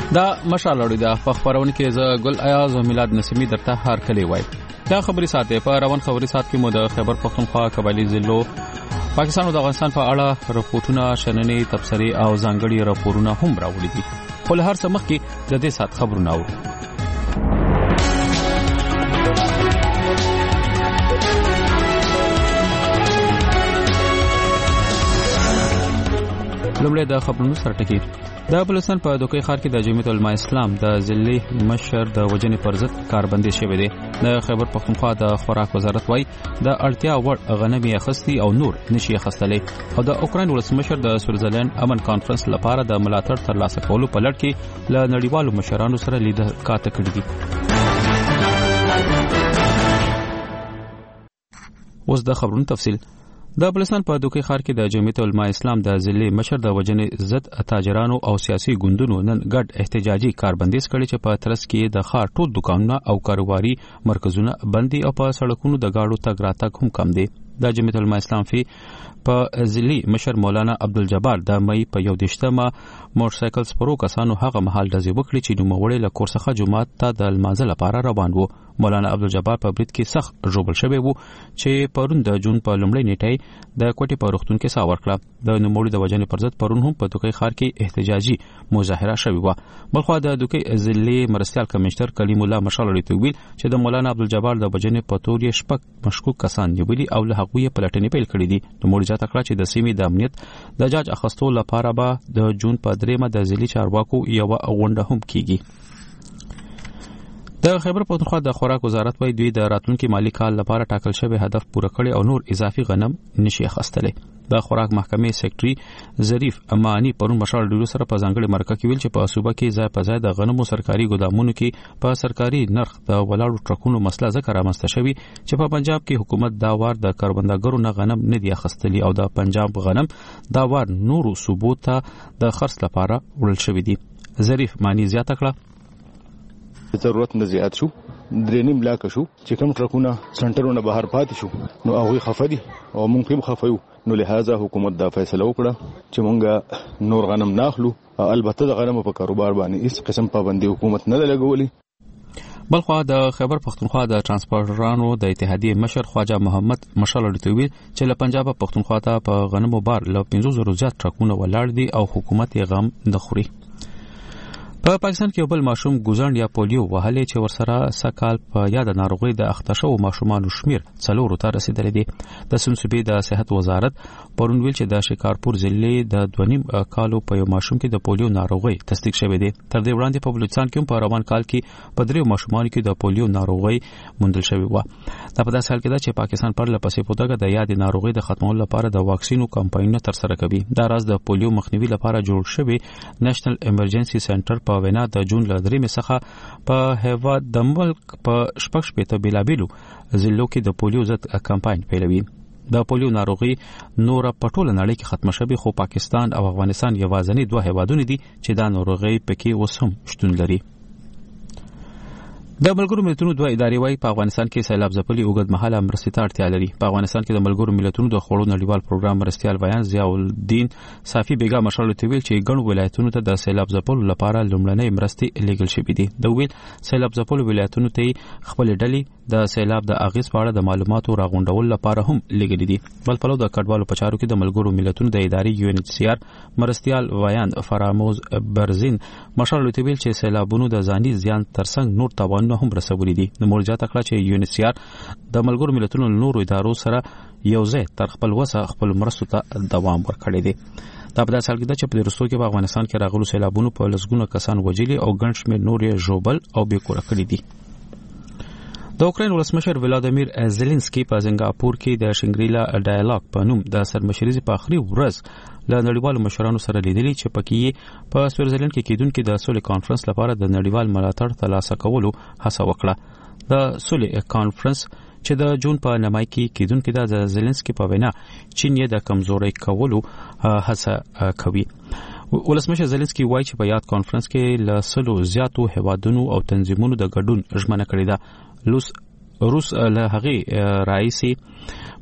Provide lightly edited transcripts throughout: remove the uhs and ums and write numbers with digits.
دا مشالړی دا په خبرونه کې ز ګل ایاز او میلاد نسیمی درته هر کلی وای دا خبري ساته په روان خبري سات کې مو د خیبر پختونخوا قبایلی ضلعو پاکستان او افغانستان په اړه راپورټونه شننې تبصرې او ځانګړي راپورونه هم راوړي دي خو له هر څه مخکې د دې سات خبرونه اورو لومړی د خبرونو سره ټکی د بلوچستان په دوکۍ ښار کې د جمعیت العلماء اسلام د ضلعي مشر د وجنې پر ضد کاربندي شوې ده د خیبر پختونخوا د خوراک وزارت وای د اړتیا وړ غنمي اخستي او نور نشي اخستلې او د اوکرين ولسمشر د سویټزرلند امن کانفرنس لپاره د ملاتړ ترلاسه کولو په لړ کې له نړیوالو مشرانو سره لیدل کاته کړې دي اوس د خبرونو تفصیل د بلوچستان په دوکۍ ښار کې د جمعیت العلماء اسلام د ضلعي مشر د وجنې ضد تاجرانو او سیاسي ګوندونو نن ګډ احتجاجي کاربندیز کړي چې په ترڅ کې د ښار ټول دکانونه او کاروباري مرکزونه بندي او په سړکونو د گاډو تګ راتګ هم کم دي د جمعیت العلماء اسلام په ضلعي مشر مولانا عبدالجبار د مې په 11مه موټرسایکل سپرو کسانو هغه محل د وکړي چې نوموړي له کورسخه جماعت ته د لمانځه لپاره روان وو مولانا عبدالجبار په برید کې سخت ژوبل شوی وو چې پرون د جون په لومړۍ نیټه د کوټي په روغتون کې ساور کړه د نوموړي د وجنې پر ضد پرون هم په دوکۍ ښار کې احتجاجي مظاهره شوې و بلخو د دوکۍ ضلعي مرستيال کمشنر کلیم الله مشالړی ته ویل چې د مولانا عبدالجبار د وجنې په تور یې شپږ مشکوک کسان نیولي او له هغوی پلټنې پیل کړې دي نوموړي ځکه کړه چې د سیمې د امنیت د جاج اخستو لپاره به د جون په 3مه د ضلعي چارواکو یو غونډه هم کیږي د خیبر پختونخوا د خوراک وزارت وایي دوی د راتلونکي مالی کال لپاره ټاکل شوی هدف پوره کړي او نور اضافي غنم نشي اخیستلې د خوراک محکمې سیکریټري ظریف امانی پرون مشال ډیرو سره په ځانګړي مرکه کې ویل چې په صوبه کې ځای په ځای د غنمو سرکاري ګدامونو کې په سرکاري نرخ د ولاړو ټرکونو مسله ذکر رامنځته شوی چې په پنجاب کې حکومت دا وار د کاربندګرو نه غنم نه دی اخیستلي او د پنجاب غنم دا وار نورو صوبو ته د خرڅ لپاره وړل شوی دي ظریف مانی زیاته کړه ضرورت نه زیات شو درېنیم لاک شو چې کوم ټرکونه سنټرونه بهر پاتې شو نو هغه خفدي او مونږ هم خفیو نو لہذا حکومت دا فیصله وکړه چې مونږه نور غنم ناخلو البته د غنمو په کاروبار باندې هیڅ قسم پابندي حکومت نه لګولې بلخو د خیبر پختونخوا د ترانسپورټرانو د اتحادیې مشر خواجه محمد مشالړی ته ویل چې له پنجاب پختونخوا ته په غنمو بار له 500 زیات ټرکونه ولاړ دي او حکومت یې غم نه خوري په پاکستان کې بل ماشوم ګوزاند یا پولیو وهلې چې ورسره سکهال په یاد ناروغي د اختشو ماشومانو شمیر 4 ته رسیدلې دي د سمسوبې د صحت وزارت پرون ویل چې د شکارپور ضلع د 2.5 کالو په یو ماشوم کې د پولیو ناروغي تصدیق شوې ده تر دې وړاندې په بلوچستان کې په روان کال کې په 3 ماشومانو کې د پولیو ناروغي موندل شوې و دا په داسې حال کې ده چې پاکستان پر لپسې په دغه د یاد ناروغي د ختمولو لپاره د واکسینو کمپاینونه تر سره کوي دا راز د پولیو مخنیوي لپاره جوړ شوی نېشنل ایمرجنسي سنټر په وینا د جون ل 3 څخه په هیواد د ملک په شپږ بیلابیلو ضلعو کې د پولیو ضد کمپاین پیلوي د پولیو ناروغي نور په ټوله نړۍ کې ختم شوه خو پاکستان او افغانستان یوازینی دوه هیوادونه دي چې دا ناروغي پکې وسوم شتون لري د ملګرو ملتونو دوه ادارې وايي په افغانستان کې سیلاب ځپلي اوږد مهاله مرستې ته اړتیا لري په افغانستان کې د ملګرو ملتونو د خوړو نړیوال پروګرام مرستيال ویان ضیاء الدین صافي بیګا مشال ته ویل چې ګڼو ولایتونو ته د سیلاب ځپلو لپاره لومړنۍ مرستې لیږل شوې دي د ویل سیلاب ځپلو ولایتونو ته خپل ډلې د سیلاب د اغیز په اړه د معلوماتو راغونډول لپاره هم لیږلي دي بل پلو د کډوالو په چارو کې د ملګرو ملتونو د ادارې UNHCR مرستيال ویان فراموز برزین مشال ته ویل چې سیلابونو د ځاني زیان ترڅنګ نور تاوان هم رسولي دي نو مرجع تکړه چې UNHCR د ملګرو ملتونو نورو ادارو سره یو ځای تر خپل وسه خپل مرستو ته دوام ورکړي دي دا په داسې حال کې ده چې په وروستو کې په افغانستان کې راغلو سیلابونو په لسګونو کسان وژلي او ګڼ شمېر نور یې ژوبل او بې کوره کړي دي د اوکرين ولسمشر ولادیمیر زيلنسکي په سنگاپور کې د شنګریلا ډایالوګ په نوم د سرمشرۍ په اخري ورځ له نړیوالو مشرانو سره لیدلي چې پکې په سویټزرلند کې کېدونکو د سولې کانفرنس لپاره د نړیوال ملاتړ ترلاسه کولو هڅه وکړه د سولې کانفرنس چې د جون په نمای کې کېدونکو د زيلنسکي په وینا چین یې د کمزوري کولو هڅه کوي ولسمشر زيلنسکي وایي چې په یاد کانفرنس کې له سلو زیاتو هوادونو او تنظیمونو د ګډون ژمنه کړې ده روس له هغه رئیس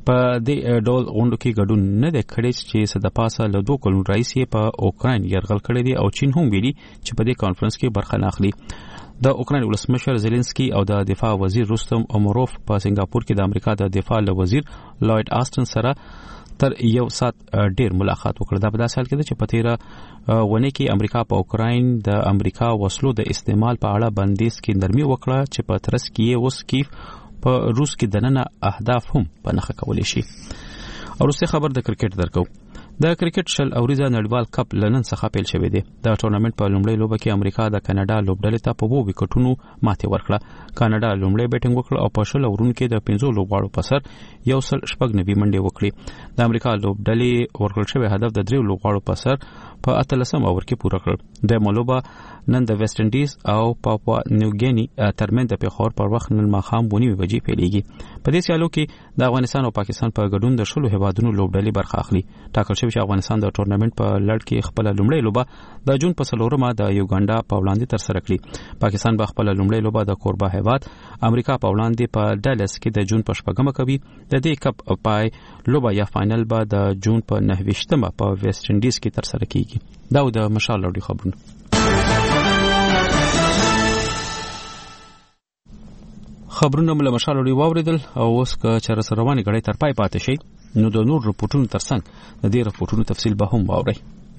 په دې ډول غونډو کې ګډون نه دی کړی چې څه د پاسه له 2 کلونو راهیسې په اوکراین یرغل کړی دی او چین هم ویلي چې په دې کانفرنس کې برخه نه اخلي. د اوکراین ولسمشر زيلنسکي او د دفاع وزیر رستم امروف په سنگاپور کې د امریکا د دفاع وزیر لوید آستن سره تر 1 ساعت ډیر ملاقات وکړ. دا په داسې حال کې چې په تیره ونه کې امریکا په اوکراین د امریکا وسلو د استعمال په اړه بندیز کې نرمي وکړه چې په ترڅ کې اوس کیف په روس کې دننه اهداف هم په نخښه کولای شي. او وروسته خبر د کرکټ درکو. د کرکټ شل اوریزه نړیوال کپ لنن څخه پیل شوی دی. د ټورنمنت په لومړۍ لوبه کې امریکا د کاناډا لوبډلې ته په 2 وکټونو ماتې ورکړه. کاناډا لومړی بیټینګ وکړ او په شل اورونو کې د 15 لوبغاړو په سر 190 منډې وکړې. د امریکا لوبډلې ورکړل شوی هدف د 3 لوبغاړو په سر په 13 اوور کې پوره کړ. د ملوبه نن د ویسټ انډیز او پاپوا نیوګینی ترمنځ د پیښور پر وخت نن ماښام 9 بجې پیلېږي. په دې سیالو کې د افغانستان او پاکستان په ګډون د شلو هیوادونو لوبډلې برخه اخلي. ټاکل شوی چې افغانستان د ټورنمنت په لړ کې خپل لومړی لوبه د جون په 4مه د یوګانډا په وړاندې تر سره کړي. پاکستان به خپل لومړی لوبه د کوربه هیواد امریکا په وړاندې په ډالس کې د جون په 8مه کوي. د دې کپ پای لوبه یا فائنل به د جون په 9مه په ویسټ انډیز کې تر سره کیږي. دا د مشال لوډي خبرونه. خبرونه مله مشال لوډي واوریدل او اوس که چر سره رواني غړي تر پای پاتې شي نو د نور رپورټونو ترڅنګ د دې رپورټونو تفصیل به هم واورئ.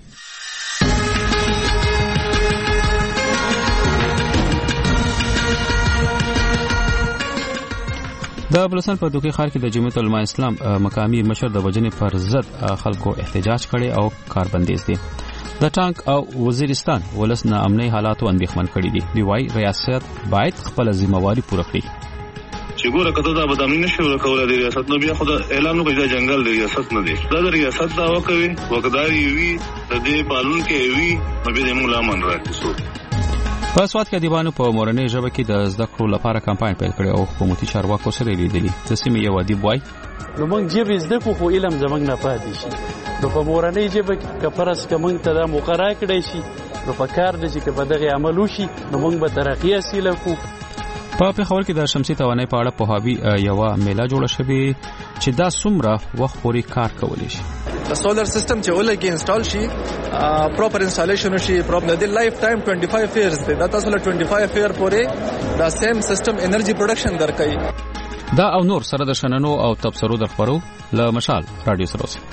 د بلوچستان په دوکي ښار کې د جمعیت العلماء اسلام مقامی مشر د وجنې پر ضد خلکو احتجاج کړي او کاربندیز دي. د ټانک او وزیرستان ولس نه امني حالاتو اندېښمن کړي دي. دی وايي ریاست باید خپل ذمہواری پوره کړي. چې ګوره کته دا بدامنی نشو کولای د ریاست نو بیا خو د اعلان وکړي د جنگل د ریاست نه دی. دا د ریاست دا وکوي وکداري وي د دې پالون کې وي نو به موږ لامن راځو. په سواد کې دیوانو په مورنۍ ژبه کې د زده کړو لپاره کمپاین پیل کړی او حکومتي چارواکو سره لیدلي. تسمې یو ادیب وای نو موږ جبې زده کو خو علم زمنګ نه پاتې شي. نو په مورنۍ ژبه کې کفرس کوم ته د مقرره کړی شي نو په کار د چې په دغه عمل وشي نو موږ به ترقی حاصل وکړو. په پیښور کې د شمسي توانای په اړه په هاوی یو میله جوړه شوې چې دا څومره وخت پورې کار کولی شي. د سولر سیستم چې ولګي انسټال شي پراپر انسټالیشن شي پراپر د لایف ټایم 25 ایئرز دی. دا تاسو له 25 ایئر پورې دا سیم سیستم انرژي پروډکشن درکوي. دا او نور سره د شننو او تبصرو در خبرو له مشال رادیو سره اوسئ.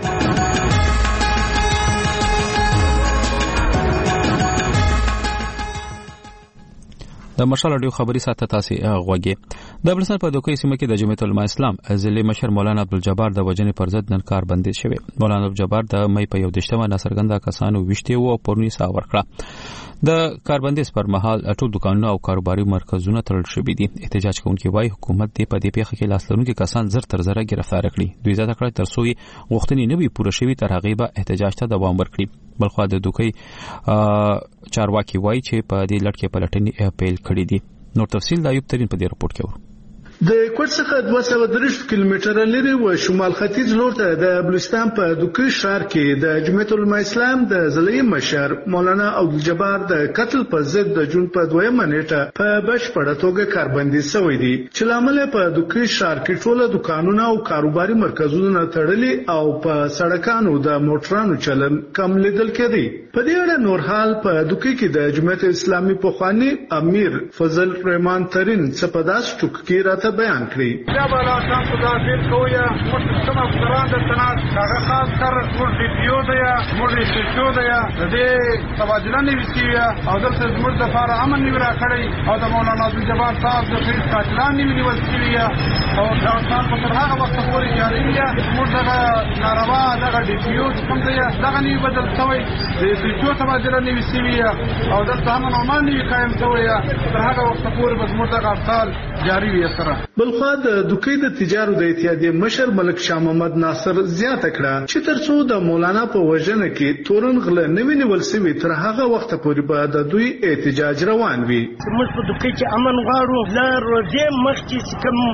د مشال اډیو خبري ساته تاسو غوږی. د بلوچستان په دوکي سیمه کې د جمعیت العلماء اسلام ضلع مشر مولانا عبدالجبار د وجنې پر ضد نن کاربندي شوی. مولانا عبدالجبار د مې په 11مه ناڅرګنده کسانو وشته او پورنی سا ورکړه. د کاربندیز پر مهال ټول دکانونه او کاروباري مرکزونه تړل شوي دي. احتجاج کوونکي وايي حکومت دې په دې پیښه کې لاس لرونکي کسان زر تر زره گرفتار کړي. دوی زیاته کړه تر څو غوښتنې نه وي پوره شوي تر هغه به احتجاج ته دوام ورکړي. بلخو د دوکي چارواکي وايي چې په دې لړ کې پلټنې پیل کړې دي. نور تفصیل د ایوب ترين په دې رپورت کې ورو. د کوټ څخه 230 کیلومتره لري و شمال ختیځ لور ته د بلوچستان په دوکي ښار کې د جمعیت العلماء اسلام د ضلعي مشر مولانا عبدالجبار د قتل په ضد د جون په 2مه نیټه په بشپړه توګه کاربندي شوی دی چې لامل په دوکي ښار کې ټول دکانونه او کاروباري مرکزونه تړلي او په سړکانو د موټرانو چلن کم لیدل کېدی. په دې اړه نور حال په دوکي کې د جمعیت اسلامي پخوانی امیر فضل رحمان ترين سپداس ټوک کې راته بیان کړی. یا بالا تاسو کو دا فیل کویا مستقیم افسران د سنات هغه خاص کر موږ د پیو دی موږ د شو دی د دې تبادله نیوسیه او د زموږ د لپاره امن نیو را کړی او د مولانا عبدالجبار صاحب د خیر قاتلان نیو وسیله او دا ځان په تر هغه وخت پورې جاری دی. موږ د ناروا د ډي پیو کوم دی دا نیو بدل شوی د پیو تبادله نیوسیه او د امن او امان نیو قائم شوی تر هغه وخت پورې زموږ د غفال جاری وي سره. بلخو د دوکي د تجارت د اتحادیې مشر ملک شاه محمد ناصر زیاته کړه چې ترڅو د مولانا په وژنه کې تورن غله نوی نیول سوي تر هغه وخت پورې به د دوی احتجاج روان وي. موږ په دوکي کې امن غواړو لا روزه مخکې کوم موږ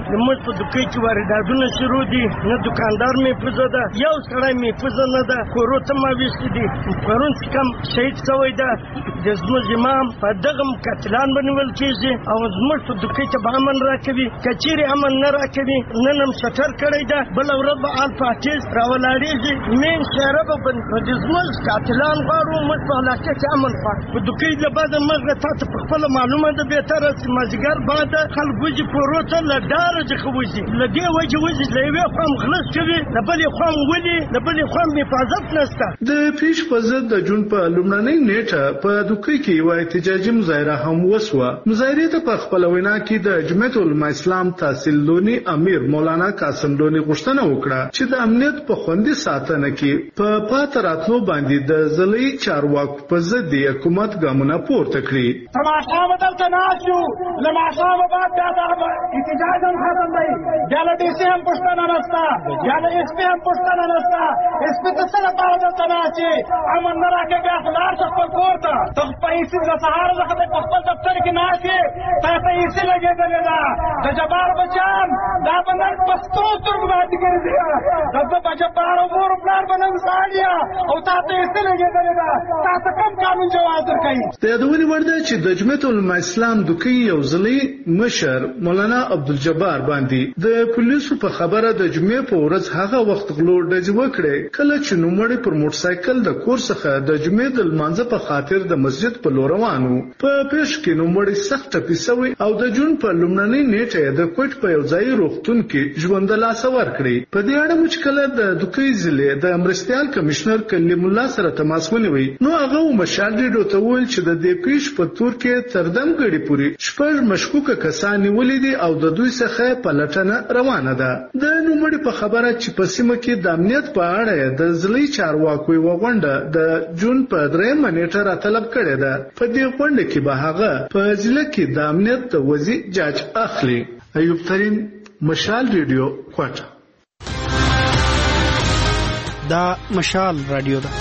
په دوکۍ کې وارداتونه شروع دي، نه دکاندار محفوظه ده، یو سړی محفوظه نه ده، کورو ته ماویستې دي. پرون چې کوم شهید شوی ده د زموږ امام په دغه قاتلان بنول کېږي او زموږ په دوکۍ ته به امن راکوي. که چیرې امن نه راکوي نن هم شټر کړی ده، بله ورځ به آل پارټیز راولاړېږي، مین شهره به بند. نو د زموږ قاتلان غواړو موږ په علاقه کې امن غواړو. په دوکۍ له بعده مغه تا ته په خپله معلومه ده بهتره چې مازدیګر بعده خلک وځي کورو ته له ډاره څخه وځي، له دې وجې وځي له یوې خوا هم غلس کوي، له بلې خوا هم ولي، له بلې خوا هم حفاظت نشته. د پیش په ضد د جون په لومړنۍ نیټه په دوکۍ کې یوه احتجاجي مظاهره هم وسوه. مظاهرې ته په خپله وینا کې د جمعیت العلماء اسلام تحصیل لوني امیر مولانا قاسم لوني غوښتنه وکړه چې د امنیت په خوندي ساتنه کې په پاتې راتلو باندې د ضلعي چارواکو په ضد حکومت ګامونه پورته کړي. تر ماښامه دلته ناست یو، له ماښامه بعد بیا دا احتجاج هم ختم دی، بیا له ډي سي هم پوښتنه نشته، بیا له ایس پي هم پوښتنه نشته. ایس پي ته څه لپاره دلته ناست یې؟ امن نه راکوې، بیا خو لاړ شه خپل کور ته. ته په ایسي د سهاره څخه په خپل دفتر کې ناست یې، تا ته ایسي لګېدلې ده. د جبار بچیان دا به نن په سترو سترګو باندې ګرځي، د جبار او مور پلار به نن ساړي او تا ته ایسي لګېدلې ده. تا ته کوم قانون جواز درکوي؟ د یادونې وړ ده چې د جمعیت العلماء اسلام دوکۍ یو ضلعي مشر مولانا عبدالجبار باندې د پولیسو په خبره د جمعې په ورځ هغه وخت غلو ډزې وکړې کله چې نوموړی پر موټرسایکل د کور څخه د جمعې د لمانځه په خاطر د مسجد په لور روان و. په پیښ کې نوموړی سخت ټپي شوی او د جون په لومړنۍ نیټه د کوټ په یو ځای روغتون کې ژوند له لاسه ورکړی. په دې اړه مو چې کله د دوکۍ ضلع د مرستیال کمشنر کلیم الله سره تماس ونیوی نو هغه مشال ډیډو ته وویل چې د دې پیښ په تور کې تر دم ګړي پورې شپږ مشکوکه کسان نیولې دي او د دوی څخه پلټنه روانه ده. د نوموړي په خبره چې په سیمه کې د امنیت په اړه د ضلعي چارواکو یوه غونډه د جون په 3 نیټه راطلب کړې ده. په دې غونډه کې به هغه په ضلع کې د امنیت د وضعیت جاج اخلي. ایوب ترین، مشال ریډیو، کوټه. دا مشال رادیو ده.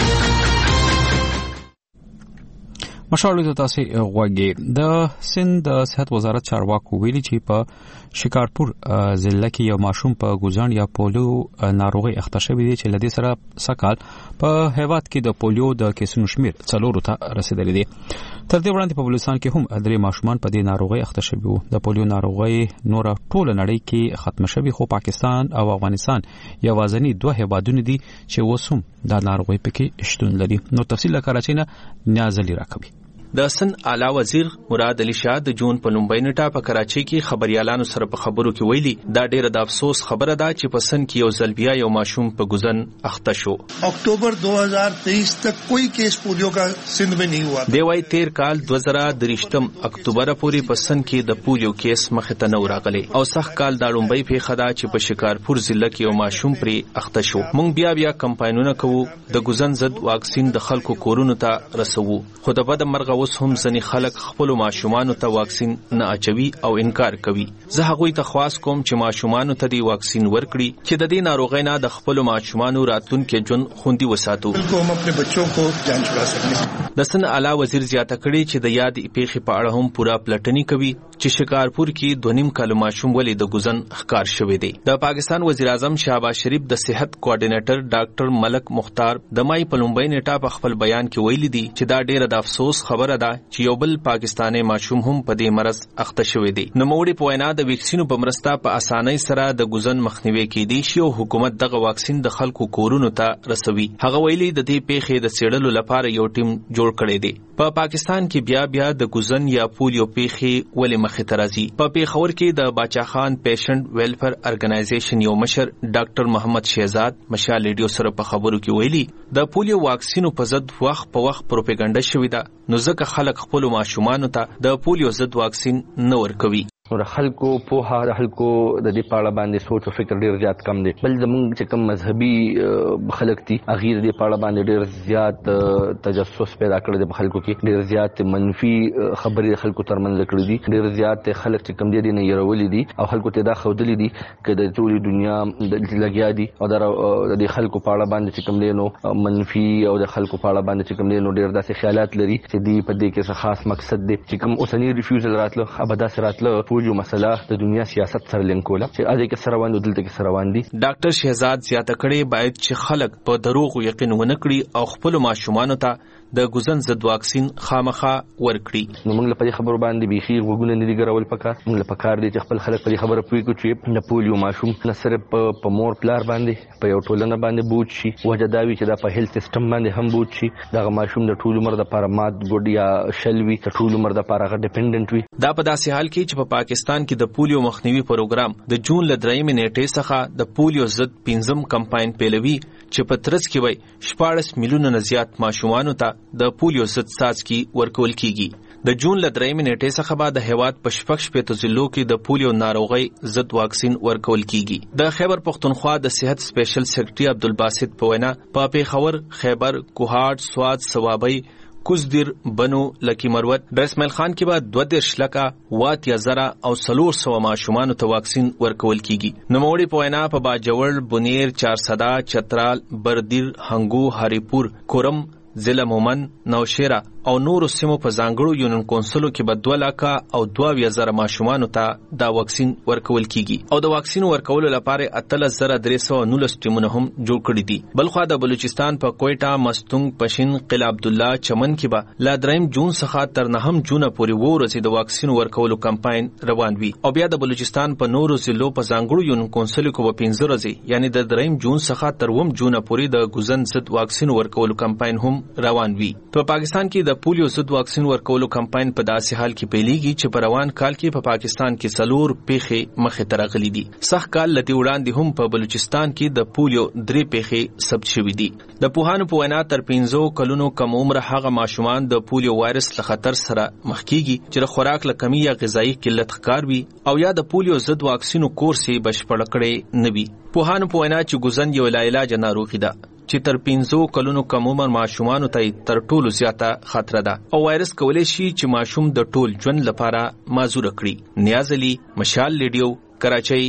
مشال ته تاسو غوږی. د سند د صحت وزارت چارواکو ویلي چې په شکارپور ضلع کې یو ماشوم په ګوزان یا پولیو ناروغي اخته شوی دی چې لدې سره سکهال په هیواد کې د پولیو د کیسونو شمیر 4 ته رسیدلی دی. تر دې وړاندې په بلوچستان کې هم 3 ماشومان په دې ناروغي اخته شوي وو. د پولیو ناروغي نور ټول نړۍ کې ختم شوی، خو پاکستان او افغانستان یوازینی 2 هیوادونه دي چې وسوم د ناروغي پکې شتون لري. نو تفصیل لکراچۍ نه نیازلی راکوي. د سن اعلی وزیر مراد علي شاه د جون په لومبۍ نیټه په کراچۍ کې خبريالانو سره په خبرو کې ویلي دا ډیره د افسوس خبره ده چې په سن کې یو ځل بیا یو ماشوم په ګوزن اخته شو. اکتوبر 2023 تک کوئی کیس پولیو کا سندھ میں نہیں ہوا. دی وايي 13 کال 2023 اکتوبر پورې په سن کې د پولیو کیس مخ ته نه راغلی او سخت کال د لومبۍ په خدا چې په شکارپور ضلع کې یو ماشوم پرې اخته شو. مونږ بیا کمپاینونه کوو د ګوزن ضد واکسین د خلکو کورونو ته رسوو، خو د بد مرغه اوس هم ځنې خلک خپل ماشومانو ته واکسین نه اچوي او انکار کوي. زه هغوی ته خواست کوم چې ماشومانو ته دی واکسین ورکړي چې د دې ناروغۍ نه د خپل ماشومانو راتلونکي ژوند خوندي وساتو. هم خپل بچو کو جانچ کرا سکتے. د سن اعلی وزیر زیاته کړي چې د یاد پیښې په اړه هم پورا پلټنی کوي چې شکارپور کې 2.5 کال ماشوم ولې د ګوزن ښکار شوی دی. د پاکستان وزیر اعظم شهباز شریف د صحت کوارډینیټر ډاکټر ملک مختار د مای په لومبۍ نیټه په خپل بیان کې ویلي دي چې دا ډیره د افسوس خبره ده چې یو بل پاکستاني ماشوم هم په دې مرض اخته شوی دی. نو موږ په وینا د ویکسینو په مرسته په اسانۍ سره د ګوزن مخنیوي کېدی شي او حکومت دغه واکسین د خلکو کورونو ته رسوي. هغه ویلي د دې پیښې د څېړلو لپاره یو ټیم جوړ کړی دی. په پاکستان کې بیا د ګوزن یا پولیو پیښې ولې مخې ته راځي. په پیښور کې د باچا خان پیشنټ ویلفیر ارګنایزیشن یو مشر ډاکټر محمد شهزاد مشال ریډیو سره په خبرو کې ویلي د پولیو واکسینو په ضد وخت په وخت پروپاګاندا شوې ده، نو ځکه خلک خپل ماشومانو ته د پولیو ضد واکسین نه ورکوي. د خلکو په هر خلکو د دې پاړه باندې سوچ او فکر ډیر زیات کم دی. بل زمونږ چې کوم مذهبي خلک دي هغه د دې پاړه باندې ډیر زیات تجسس پیدا کړی دی. خلکو کې ډیر زیات منفي خبرې خلکو ترمنځ کړې دي. ډیر زیات خلک چې کوم دي نه يرولې دي او خلکو ته دا خودلې دي چې د ټولې دنیا لګیا دي او د دې خلکو پاړه باندې چې کوم دي نو منفي او د خلکو پاړه باندې چې کوم دي نو ډیر داسې خیالات لري چې دی په دې کې څه خاص مقصد دی چې کوم اوسنی ریفیوزل راتلو ابدا سره راتلو پولیو مسله د دنیا سیاست سره لینک کوله چې اځه کې سره وانه دلته کې سره وان دي. ډاکټر شهزاد زیاته کړي باید چې خلک په دروغ یقین ونه کړي او خپل ماشومان ته د ګوزن ضد واکسین خامخا ورکړي. نو موږ په خبرو باندې بيخي وګونه نه دي ګرول پکار. موږ په کار دي چې خپل خلک په خبره پوي کو چې د پولیو ماشوم نه صرف په مور پلار باندې په یو ټولنه باندې بوج شي وجه دا وی چې دا په هیلث سیستم باندې هم بوج شي. دا ماشوم د ټول عمر د لپاره مات ګډ یا شلوي د ټول عمر د لپاره غ ډیپندنت وي. دا په داسې حال کې چې په پاکستان کې د پولیو مخنیوي پروګرام د جون ل 3 نیټې څخه د پولیو ضد 5م کمپاین پیلوي چې په ترڅ کې وي 14 میلیونه نه زیات ماشومان ته د پولیو ضد څاڅکي ورکول کیږي. د جون ل 3 نیټې څخه بعد د هیواد په شپږ ضلعو کې د پولیو ناروغي ضد واکسین ورکول کیږي. د خیبر پختونخوا د صحت سپیشل سیکریټري عبدالباسط په وینا په پیښور، خیبر، کوهاټ، سوات، سوابي، کوزدیر، بنو، لکی مروت، ډرسمل خان کې بعد 22 لکه وات یا زرا او 400 ماشومان ته واکسین ورکول کیږي. نوموړي په وینا په باجوړ، بنیر، چارسدا، چترال، بردیر، هنګو، هریپور، کورم، ضلع مومن، نوشیره او نورو سیمو په ځانګړو یونین کونسلو کې به 2 لکه او 22,000 ماشومان ته دا واکسین ورکول کیږي او د واکسین ورکولو لپاره 13,319 ټیمونه هم جوړ کړي دي. بلخوا د بلوچستان په کوئټه، مستونګ، پشین، قلعه عبدالله، چمن کې به لا 3 جون څخه تر 9 جون پورې ورځې د واکسین ورکولو کمپاین روان وي او بیا د بلوچستان په نورو ضلعو په ځانګړو یونین کونسلو کې به 15 ورځې یعنی د 3 جون څخه تر 9 جون پورې د ګوزن ضد واکسین ورکولو کمپاین هم روان وي. په پاکستان کې د پولیو ضد واکسین ورکولو کمپاین په داسې حال کې پیلېږي چې په روان کال کې په پاکستان کې 4 پیښې مخې ته راغلي دي. سخت کال لدی وړاندې هم په بلوچستان کې د پولیو 3 پیښې ثبت شوې دي. د پوهانو په وینا تر 15 کلونو کم عمر هغه ماشومان د پولیو وایرس له خطر سره مخ کیږي چې د خوراک له کمی یا غذایی قلت ښکار وي او یا د پولیو ضد واکسینو کورس یې بشپړ کړي نه وي. پوهانو په وینا چې ګوزن یو لاعلاج ناروغي ده چې تر 15 کلونو کم عمر ماشومان ته تر ټولو زیاته خطر ده او وایرس کولای شي چې ماشوم د ټول ژوند لپاره معذور کړي. نیاز علي، مشال ریډیو، کراچۍ.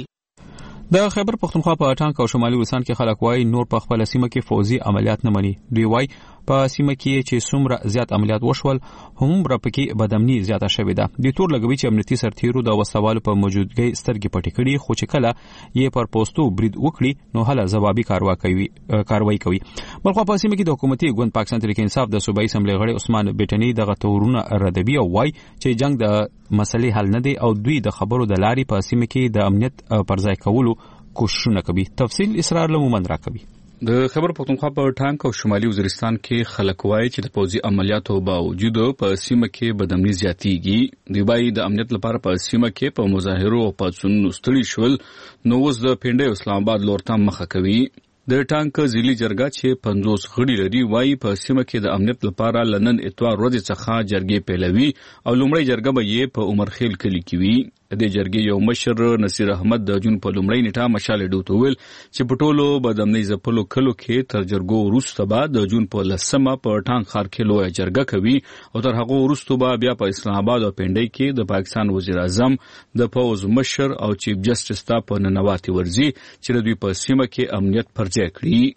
د خیبر پختونخوا په ټانک او شمالي وزستان کې خلک وایي نور په خپل سیمه کې فوزي عملیات نه مني. دوی وایي په سیمه کې چې څومره زیات عملیات وشول هم پکې بدامني زیاته شوې ده. د تور لګوي چې امنیتي سرتیرو د وسوالو په موجودګۍ سترګې پټې کړي خو چې کله یې پر پوسټو برید وکړي نو هله ځوابي کاروایی کوي. بلخوا په سیمه کې د حکومتي ګوند پاکستان تحریک انصاف د صوبایي اسمبلی غړي عثمان بیٹنی دغه تورونه ردوي او وایي چې جنگ د مسلې حل نه دی او دوی د خبرو د لارې په سیمه کې د امنیت پر ځای کولو کوششونه کوي. تفصیل اسرار لمومن را کوي. د خیبر پختونخوا په ټانک او شمالي وزیرستان کې خلک وایي چې د پوځي عملیاتو باوجود په سیمه کې بدامني زیاتېږي. دوی وایي د امنیت لپاره په سیمه کې په مظاهرو او پاڅونونو ستړي شول نو اوس د پنډۍ اسلام آباد لور ته مخه کوي. د ټانک ضلعي جرګه چې 50 غړي لري وایي په سیمه کې د امنیت لپاره لنن اتوار ورځې څخه جرګې پیلوي او لومړی جرګه به یې په عمرخیل کلي کې وي. د جرګې یو مشر نصیر احمد د جون په لومړی نیټه مشال ډیو ته ویل چې په ټولو بدامنۍ ځپلو کلو کې تر جرګو وروسته به د جون په 10مه په ټانک ښار کې لویه جرګه کوي او تر هغه وروسته به بیا په اسلام آباد او پنډۍ کې د پاکستان وزیر اعظم د پوز مشر او چیف جسټس ته په ننواتي ورځي چې دوی په سیمه کې امنیت پر ځای کړي.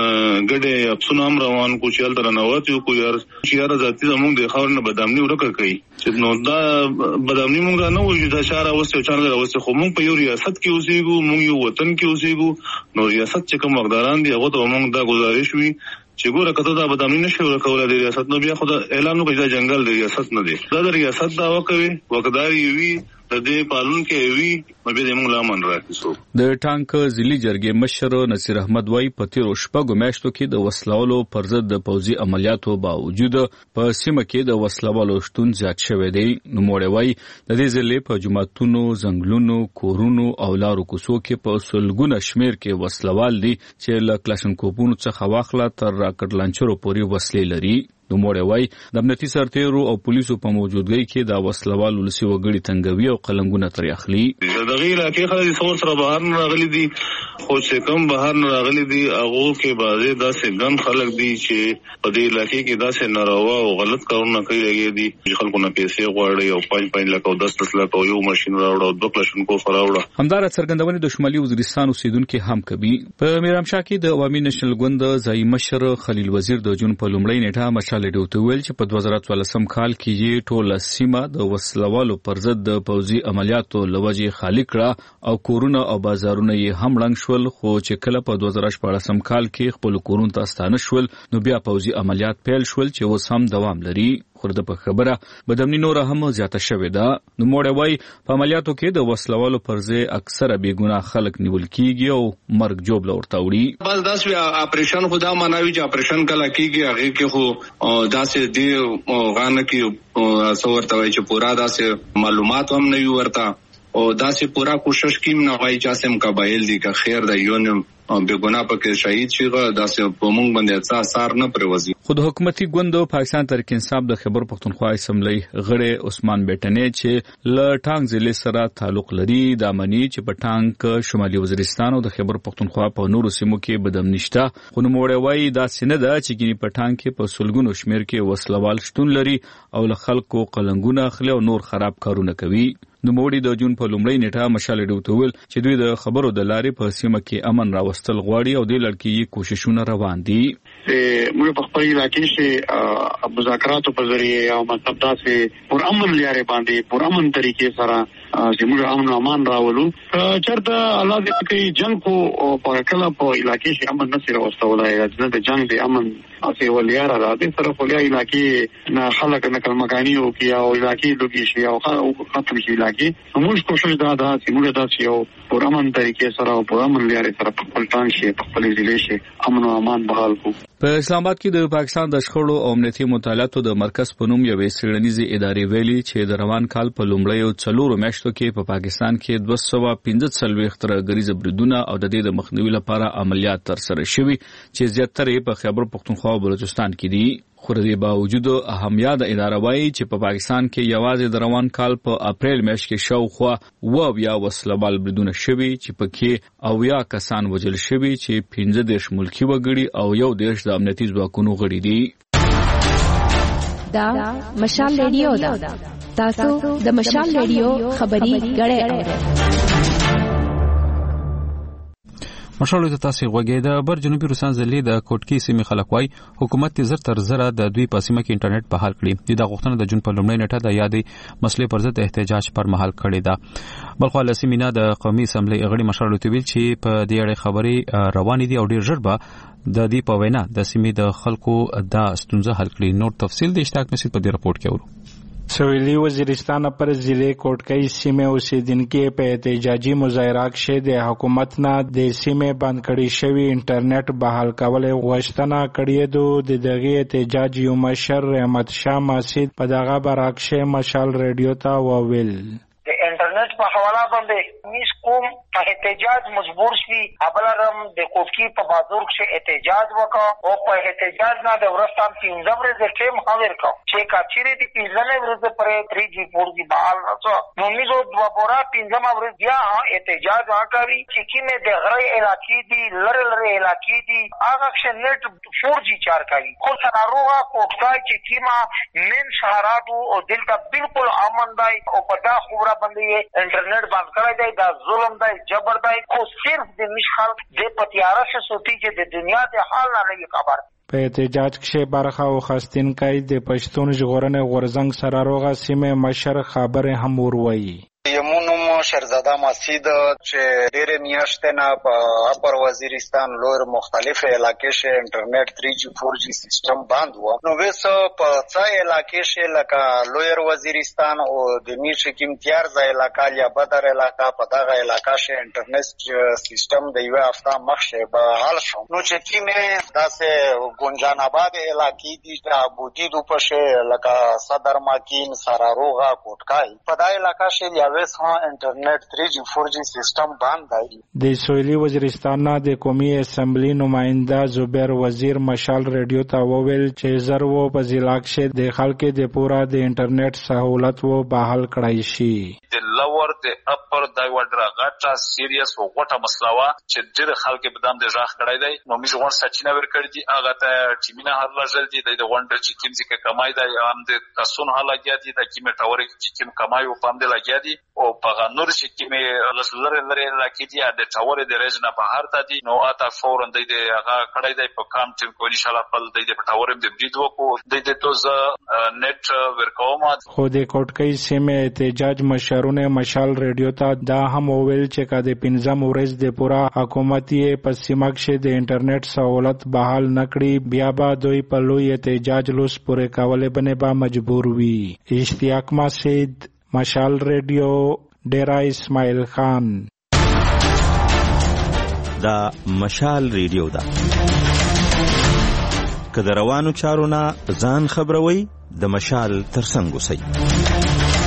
ګډه افسون هم روان کو چې تر نواتي کو یار چې ذاتي زموږ د خاور نه بدامني ورکه کوي چې نو دا بدامني موږ نه وجود اشاره اوسه چانه اوسه خو موږ په یو ریاست کې اوسېګو موږ یو وطن کې اوسېګو نو ریاست چې کوم مقداران دي هغه ته موږ دا گزارش وی چې ګوره کته دا بدامني نشي ورکول د ریاست نو بیا خو دا اعلان وکړي دا جنگل د ریاست نه دی دا د ریاست دا وکوي وکداري وی د دې پالون کې وی مبه د موږ لامن راکېسو. د ټانک ضلعي جرګې مشر نصیر احمد وایي په تیرو شپږو میاشتو کې د وسلوالو پر ضد د پوځي عملیاتو باوجود په سیمه کې د وسلوالو شتون زیات شوی دی. نوموړی وایي د دې ضلع په جوماتونو، ځنګلونو، کورونو او لارو کوڅو کې په سلګونه شمیر کې وسلوال دي چې له کلاشینکوفونو څخه واخله تر راکټ لانچرو پورې وسلې لري. نوموړی وایي د امنیتي سرتیرو او پولیسو په موجودګۍ کې د وسلوال ولسي وګړي تنګوي او قلمونه ترې اخلي. دغه علاقې خلک څور سره بهر نه راغلي دي خو چې کوم بهر نه راغلي دي هغه کې بعضې داسې ګڼ خلک دي چې په دې علاقې کې داسې ناروا او غلط کارونه کوي لګي دي چې خلکو نه پیسې غواړي او 5 لک او 10 لک او یو ماشین راوړو او 2 کلاشینکوف راوړو. همدارد څرګندونې د شمالي وزیرستان اوسیدونکو هم کوي. په میرامشاه کې د عوامي نېشنل ګوند ځایي مشر خلیل وزیر د جون په لومړۍ نیټه مشال مشال ډیو ته ویل چې په 2014 کال کې یې ټول سیمه د وسلوالو پر ضد د پوځي عملیاتو لوجې خالی کړه او کورونه او بازارونه یې هم ړنګ شول، خو چې کله په 2014 کال کې خپل کورونو ته ستانه شول نو بیا پوځي عملیات پیل شول چې اوس هم دوام لري. خو د په خبره بدامني نور هم زیاته شوې ده. نو موړی وایي په عملیاتو کې د وسلوالو پر ځای اکثره بېګناه خلک نیول کیږي او مرګ جوړ ورته وړي. بس داسې اپریشن خو دا معنوي چې اپریشن کله کیږي هغې کې خو داسې دې غانه کې څه ورته وایي چې پوره داسې معلومات هم نه وي ورته او داسې پورا کوشش کیم نه وایي چې اسم قبایل دي که خیر د یونیم بېګناه پکې شهید شي داسې په موږ باندې څه اثر نه پرېوځي. خو د حکومتي ګوندو پاکستان تحریک انصاف د خیبر پښتونخوا اسمبلی غړی عثمان بیټنی چې له ټانګ ضلع سره تعلق لري دا مني چې په ټانګ شمالي وزیرستان او د خیبر پښتونخوا په نورو سیمو کې بدم نشته. خو نوموړی وایي داسې نه ده چې ګینې په ټانګ کې په سلګونو شمېر کې وسلوال شتون لري او له خلکو قلنګونه اخلي او نور خراب کارونه کوي. نوموړي د جون په لومړۍ نیټه مشال ډیو ته ویل چې دوی د خبرو د لارې په سیمه کې امن راوستل غواړي او د لړکې کوششونه روان دي. موږ په خپل علاقې کې مذاکراتو په ذریعه او مطلب داسې پر امن لارې باندې پر امن طریقې سره چې موږ امن او امان راولو. چېرته الله دې کوي جنگ کو په کله په علاقې کې امن نشي راوستلای چې د جنگ د امن اسی ولیاره را دي سره په علاقې نه خلک نقل مکانی او کې او علاقې لوګي شي او ختم شي علاقې. موږ کوشش دا چې موږ داسې یو پر امن طریقې سره او پر امن لارې سره په خپل ټانګ شي په خپل ضلع شي امن او امان بحال کو. په اسلام آباد کې د پاکستان د شخړو او امنیتي مطالعاتو د مرکز په نوم یوې څېړنیزې ادارې ویلي چې د روان کال په لومړیو 4 میاشتو کې په پاکستان کې 245 ترهګریز بریدونه او د دې د مخنیوي لپاره عملیات ترسره شوي چې زیاتره یې په خیبر پښتونخوا او بلوچستان کې دي. خو د دې باوجود اهمیه د اداره وایي چې په پاکستان کې یوازې د روان کال په اپریل میاشت کې شاوخوا 20 وسلوال بریدونه شوي چې پکې 80 کسان وژل شوي چې 15 ملکي وګړي او 11 د امنیتي ځواکونو غړي دي. دا مشال ریډیو ده. تاسو د مشال ریډیو خبري غړې مشالو ته تاسو غوږی د بر جنوبي روسان ضلع د کوټکی سیمې خلک وای حکومت زر تر زره د دوی په سیمه کې انټرنیټ بحال کړي. د غوښتنه د جون په لومړۍ نیټه د یادې مسلې پر ضد احتجاج پر مهال کړي ده. بلخو لسیمینا د قومي اسمبلی غړي مشالو ته ویل چې په دې اړه خبري روان دي او ډیر ژر به د دې په وینا د سیمې د خلکو دا ستونزه حل کړي. نور تفصیل د اشتراک مسجد په دې رپورت کې اورو. سویلی وزیرستان پر ضلع کوټکی سیمه اوسیدونکو په احتجاجي مظاهره کې د حکومت نه د سیمه بند کړي شوی انټرنیټ بحال کول غوښتنه کړې ده. دغه احتجاج یو مشر رحمت شاه مسجد په دغه برعکس مشال ریډیو ته وویل د انټرنیټ په حواله باندې میس کوم په احتجاج مجبور شي. ابلرم د کوټکی په بازار کې احتجاج وکړ او په احتجاج نه د ورستان 15 ورځې ټیم حاضر کړ چې کاچری د 15 ورځې پرې 3G 4G بحال راځو. نو میزو د وبورا 15 ورځې بیا احتجاج وکړي چې کیمه د غړې علاقې دي لره علاقې دي هغه شنټ 4G چار کوي. خو سناروغه کوټکای چې کیما مین شهراتو او دلته بالکل امن دی او په دا خبره باندې انټرنیټ بند کړی دی. دا ظلم دی جبر دی. خو صرف د مشخل د پتیاره څخه سوتي چې د دنیا د حال نه خبر. په احتجاج کې برخه واخیستونکي د پښتون ژغورنې غورزنګ سره روغه سیمه مشر خبره هم وروي. یمونم شهرزاده مسجد چې ډېر میاشتې نه په اپر وزیرستان لور مختلف علاقې شه انټرنیټ 3G 4G سیستم بند و. نو وسو په څای علاقې شه لکه لویر وزیرستان او د میش کې امتیاز علاقہ یا بدر علاقہ په دغه علاقہ شه انټرنیټ سیستم د یو هفته مخکې به حل شو. نو چې کیمه داسې ګونجان آباد علاقې دي چې بودی دو پشه لکه صدر ماکین سراروغه کوټکای په دغه علاقہ شه ویس ها انټرنیټ 3G 4G سیستم باندې دی. د سویلی وزیرستان نه د قومي اسمبلی نماینده زبیر وزیر مشال ریډیو ته وویل چې زرو په ضلع کې د خلکو د پورا د انټرنیټ سہولت و بحال کړای شي. د لو تصور د اپر د وډرا غټه سیریس او غټه مسله وا چې ډېر خلک په دام د ځاخ کړای دی نو موږ غوړ سچینه ورکړی دي هغه ته ټیمینه هر لږل دي د غونډه چې کوم ځکه کمای دی هم د کسون حالګیا دي د کیمه ټاور چې کوم کمای او پام دی لګیا دي او په نور چې کومه لره لکه دي د ټاور د رژنه په هر ته دي نو اته فورن دی هغه کړای دی په کام ټیم کو ان شاء الله په د ټاور د بریډ وکړو د توز نت ورکوم خو د کوټکۍ سیمه احتجاج مشرونه مشال ریډیو ته دا هم ویل چې کده 15 ورځ د پورا حکومت یې په سیمه کې د انټرنیټ سہولت بحال نکړي بیا به دوی په لوی احتجاج لوس پورې کولې باندې به مجبور وي. اشتیاق مسعود مشال ریډیو ډیرا اسماعیل خان. دا مشال ریډیو دا که د روانو چارو نه ځان خبروي د مشال ترڅنګ اوسئ.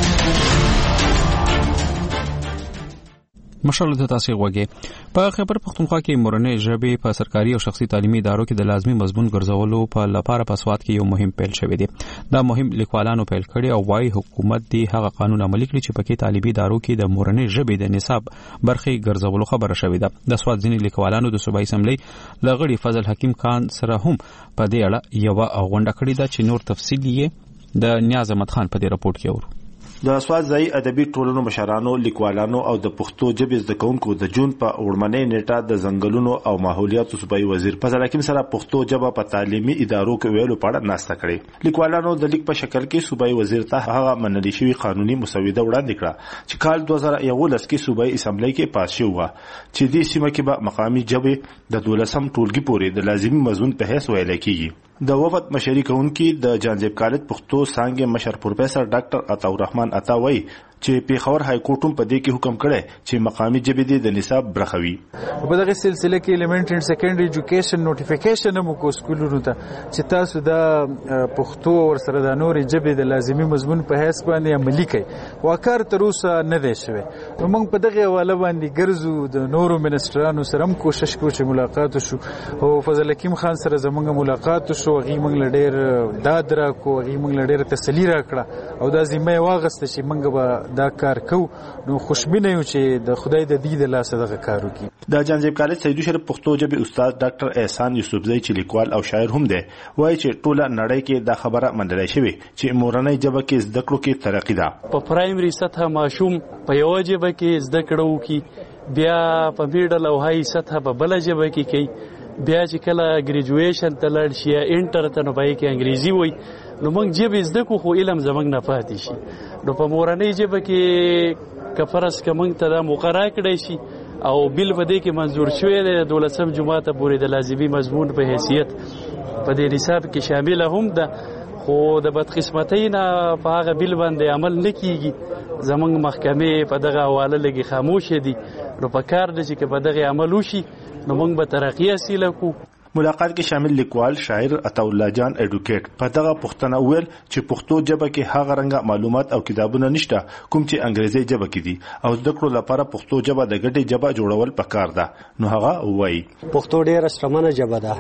مشال د تاسو غوږی په خبر پښتونخوا کې مورنۍ ژبې په سرکاري او شخصي تعلیمي ادارو کې د لازمي مضمون ګرځولو په لپاره په سواد کې یو مهم پیل شوی دی. دا مهم لیکوالانو پیل کړي او وايي حکومت دی هغه قانون عملي کړي چې پکې تعلیمي ادارو کې د مورنۍ ژبې د نصاب برخې ګرځولو خبره شوې ده. د سواد ځینې لیکوالانو د صوبایي اسمبلی لغړي فضل حکیم خان سره هم په دې اړه یو غونډه کړې ده چې نور تفصیل یې د نیاز احمد خان په دې راپورټ کې اورو. د سواد ځای ادبي ټولنو مشرانو لیکوالانو او د پښتو ژبې زده کوونکو د جون په وړمنۍ نیټه د ځنګلونو او ماحولیاتو صوبایي وزیر فضل حکیم سره پښتو ژبه په تعلیمي ادارو کې ویلو په اړه ناسته کړې. لیکوالانو د لیک په شکل کې صوبایي وزیر ته هغه منلي شوی قانوني مسوده وړاندې کړه چې کال 2011 کې صوبایي اسمبلی کې پاس شو چې دې سیمه کې به مقامي ژبې د 12 ټولګي پورې د لازمي مضمون په حیث ویل کېږي. د وفد مشري کوونکي د جانزیب کالج پښتو څانګې مشر پروفیسور ډاکټر عطا الرحمن عطا وایي چې پیښور های کورټ په دې کې حکم کړی چې مقامي ژبې د نصاب برخه وي. په دغه سلسله کې ایلیمنټری اند سیکنډري ایجوکیشن نوټیفیکیشن هم کو سکولونو ته چې تاسو د پښتو ور سره د نورې ژبې د لازمي مضمون په حیث باندې عملي کړئ. واکار تر اوسه نه دی شوی. نو موږ په دغه حواله باندې ګرځو د نورو منسټرانو سره هم کوشش کوو چې ملاقات وشو او فضل حکیم خان سره زموږ ملاقات وشو. هغه موږ لډیر داد راکو هغه موږ لډیر تسلی راکړه او دا ذمہ واغسته چې موږ به دا کار کو. نو خوشبینه یو چې د خدای د دې د لاسه دغه کار وکړي. د جانزیب کالج سیدو شریف پښتو ژبې استاد ډاکټر احسان یوسفزئی چې لیکوال او شاعر هم دی وایي چې ټوله نړۍ کې دا خبره منل شوې چې مورنۍ ژبه کې زده کړو کې ترقی ده. په پرایمري سطح ماشوم په یو ژبه کې زده کړو کې بیا په میډل او هاي سطح په بل ژبه کې کوي بیا چې کله ګریجویشن ته لاړ شي یا انټر ته نو پای کې انګریزي وای نو موږ ژبه زده کو خو علم زمنګ نه پاتې شي. نو په مورنۍ ژبه کې کفرس کوم ته دا مقرره کړی شي او بل په دې کې منظور شوی دی د 12 جماعت پورې د لازمي مضمون په حیثیت په دې نصاب کې شامل هم ده. خو د بدقسمتۍ نه په هغه بل باندې عمل نه کیږي. زمونږ محکمې په دغه حواله لګي خاموش دي. نو په کار دی چې په دغه عمل وشي نو موږ به ترقی حاصل کو. ملاقات کې شامل لیکوال شاعر عطا الله جان اډوکیټ په دغه پښتنه ویل چې پښتو ژبه کې هغه رنګه معلومات او کتابونه نشته کوم چې انګریزي ژبه کې دي او زده کړو لپاره پښتو ژبه د ګډې ژبه جوړول پکار ده. نو هغه وایي پښتو ډېر شتمنه ژبه ده.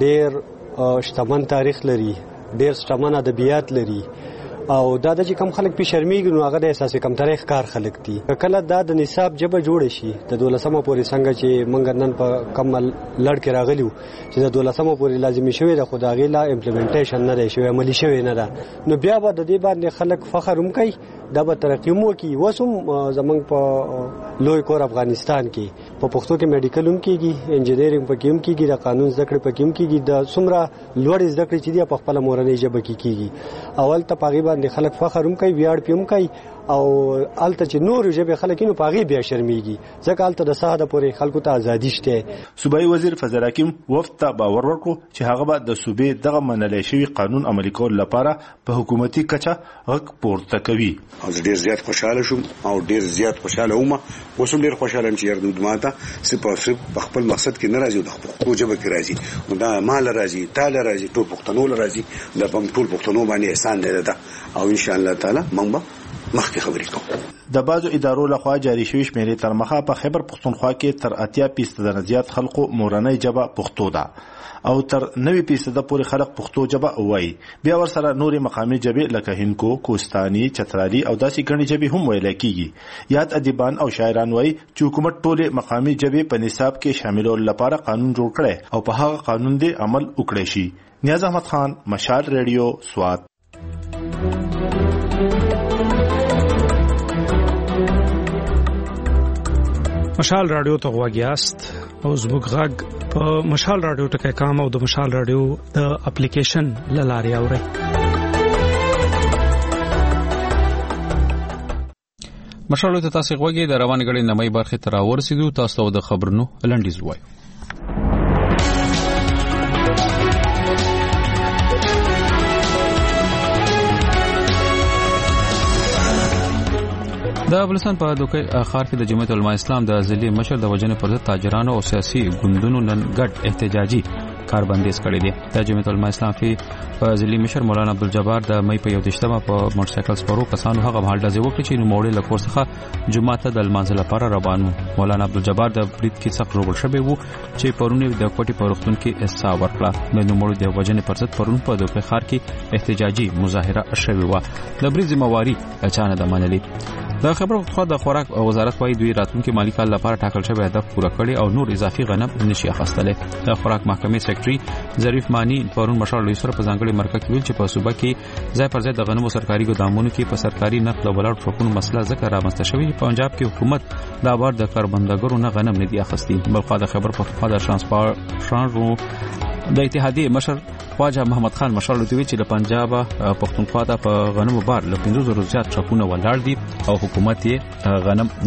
ډېر شتمن تاریخ لري. ډېر شتمن ادبیات لري او دا د چې کم خلک په شرمېږي نو هغه د احساس کم تاریخ کار خلک دي. کله دا د نصاب ژبه جوړ شي د 12مه پورې څنګه چې موږ نن په کم لړ کې راغلیو چې د 12مه پورې لازمي شوی د خدای لا امپلیمنټیشن نه دی شوی عملي شوی نه ده. نو بیا به د دې باندې خلک فخر هم کوي دا به ترقی مو کوي. وسوم زمنګ په لوی کور افغانستان کې په پښتو کې میډیکل هم کیږي انجینرینګ په کې هم کیږي د قانون زده کړې په کې هم کیږي د څومره لوړ زده کړې چې دی په خپل مورنۍ ژبه کې کیږي. اول ته پاغي باندې خلک فخر هم کوي ویاړ پم کوي او الته چې نور ژبه خلک نو پاغي بیا شرمېږي ځکه الته د ساده پورې خلکو ته ازادي شته. صوبایي وزیر فضل حکیم وفد ته باور ورکړو چې هغه به د صوبې دغه منلای شوی قانون عملي کول لپاره په حکومتي کچه غږ پورته کوي. او ډیر زیات خوشاله شوم او ډیر زیات خوشاله ومه وسوم ډیر خوشاله یم چې یردود ماته صرف په خپل مقصد کې نه راځي د پښتو ژبه کې راځي نو دا مال راځي تاله راځي ټول پښتنو راځي د ټول پښتنو باندې احسان دی ده او ان شاء الله تعالی موږ مخکې خبرې کوو. د بازو ادارو لخوا جاری شوی شمیرې تر مخه په خیبر پښتونخوا کې تر 80% نه زیات خلکو مورنۍ ژبه پښتو ده او تر 90% پورې خلک پښتو ژبه وایي. بیا ورسره نورې مقامي ژبې لکه هندکو، کوستاني، چترالي او داسې ګڼې ژبې هم ویل کیږي. یاد ادیبان او شاعران وایي چې حکومت ټولې مقامي ژبې په نصاب کې شاملولو لپاره قانون جوړ کړي او په هغه قانون دی عمل وکړي شي. نیاز احمد خان، مشال ریډیو، سوات. مشال رادیو ته غواګیاست او زموږ غږ په مشال رادیو ټکی کام او د مشال رادیو د اپلیکیشن لاري اوري. مشال ته تاسو غواګی د روان غړي نمای برخه تر ورسېدو. تاسو د خبرونو لنډیز وایو. د بلوچستان په دوکي ښار کې د جمعیت علماء اسلام د ضلع مشر د وجنې پر ضد تاجرانو او سیاسي ګوندونو نن ګډ احتجاجي کاربندیز کړی دی. د جمعیت علماء اسلام په ضلع مشر مولانا عبدالجبار د مې په 21مه په موټرسایکل سپرو کسانو هغه مهال د زیوکړي چې نو موړې لکور څخه جمعه ته د لمانځه لپاره روانو. مولانا عبدالجبار د برید کې سخت ژوبل شوی وو چې پرونی د کوټي په روغتون کې احساس ورکړه. د نو موړې د وجنې پر ضد پرون په دوکي ښار کې احتجاجي مظاهره شوی و. د برید ذمہواری اچانه د منلي. د خبرو خو د خوراک وزارت وايي دوی راتلونکي مالی کال لپاره ټاکل شوی هدف پوره کړي او نور اضافي غنم نشي اخیستلې. د خوراک محکمې سیکریټري ظریف مانی پرون مشال لوی سره په ځانګړي مرکه کې ویل چې په صوبه کې ځای پر ځای د غنمو سرکاري ګدامونو کې په سرکاري نقل او ولاړ ټرکونو مسله ذکر رامنځته شوې چې پنجاب کې حکومت دا بار د کاربندګرو نه غنم نه دی اخیستي. بلخوا د خبر پښتونخوا د ترانسپورت د اتحادیې مشر خواجه محمد خان مشال دوی چې د پنجاب پښتونخوا ته په غنمو بار له 500 زیات ټرکونه ولاړ دي او حکومت یې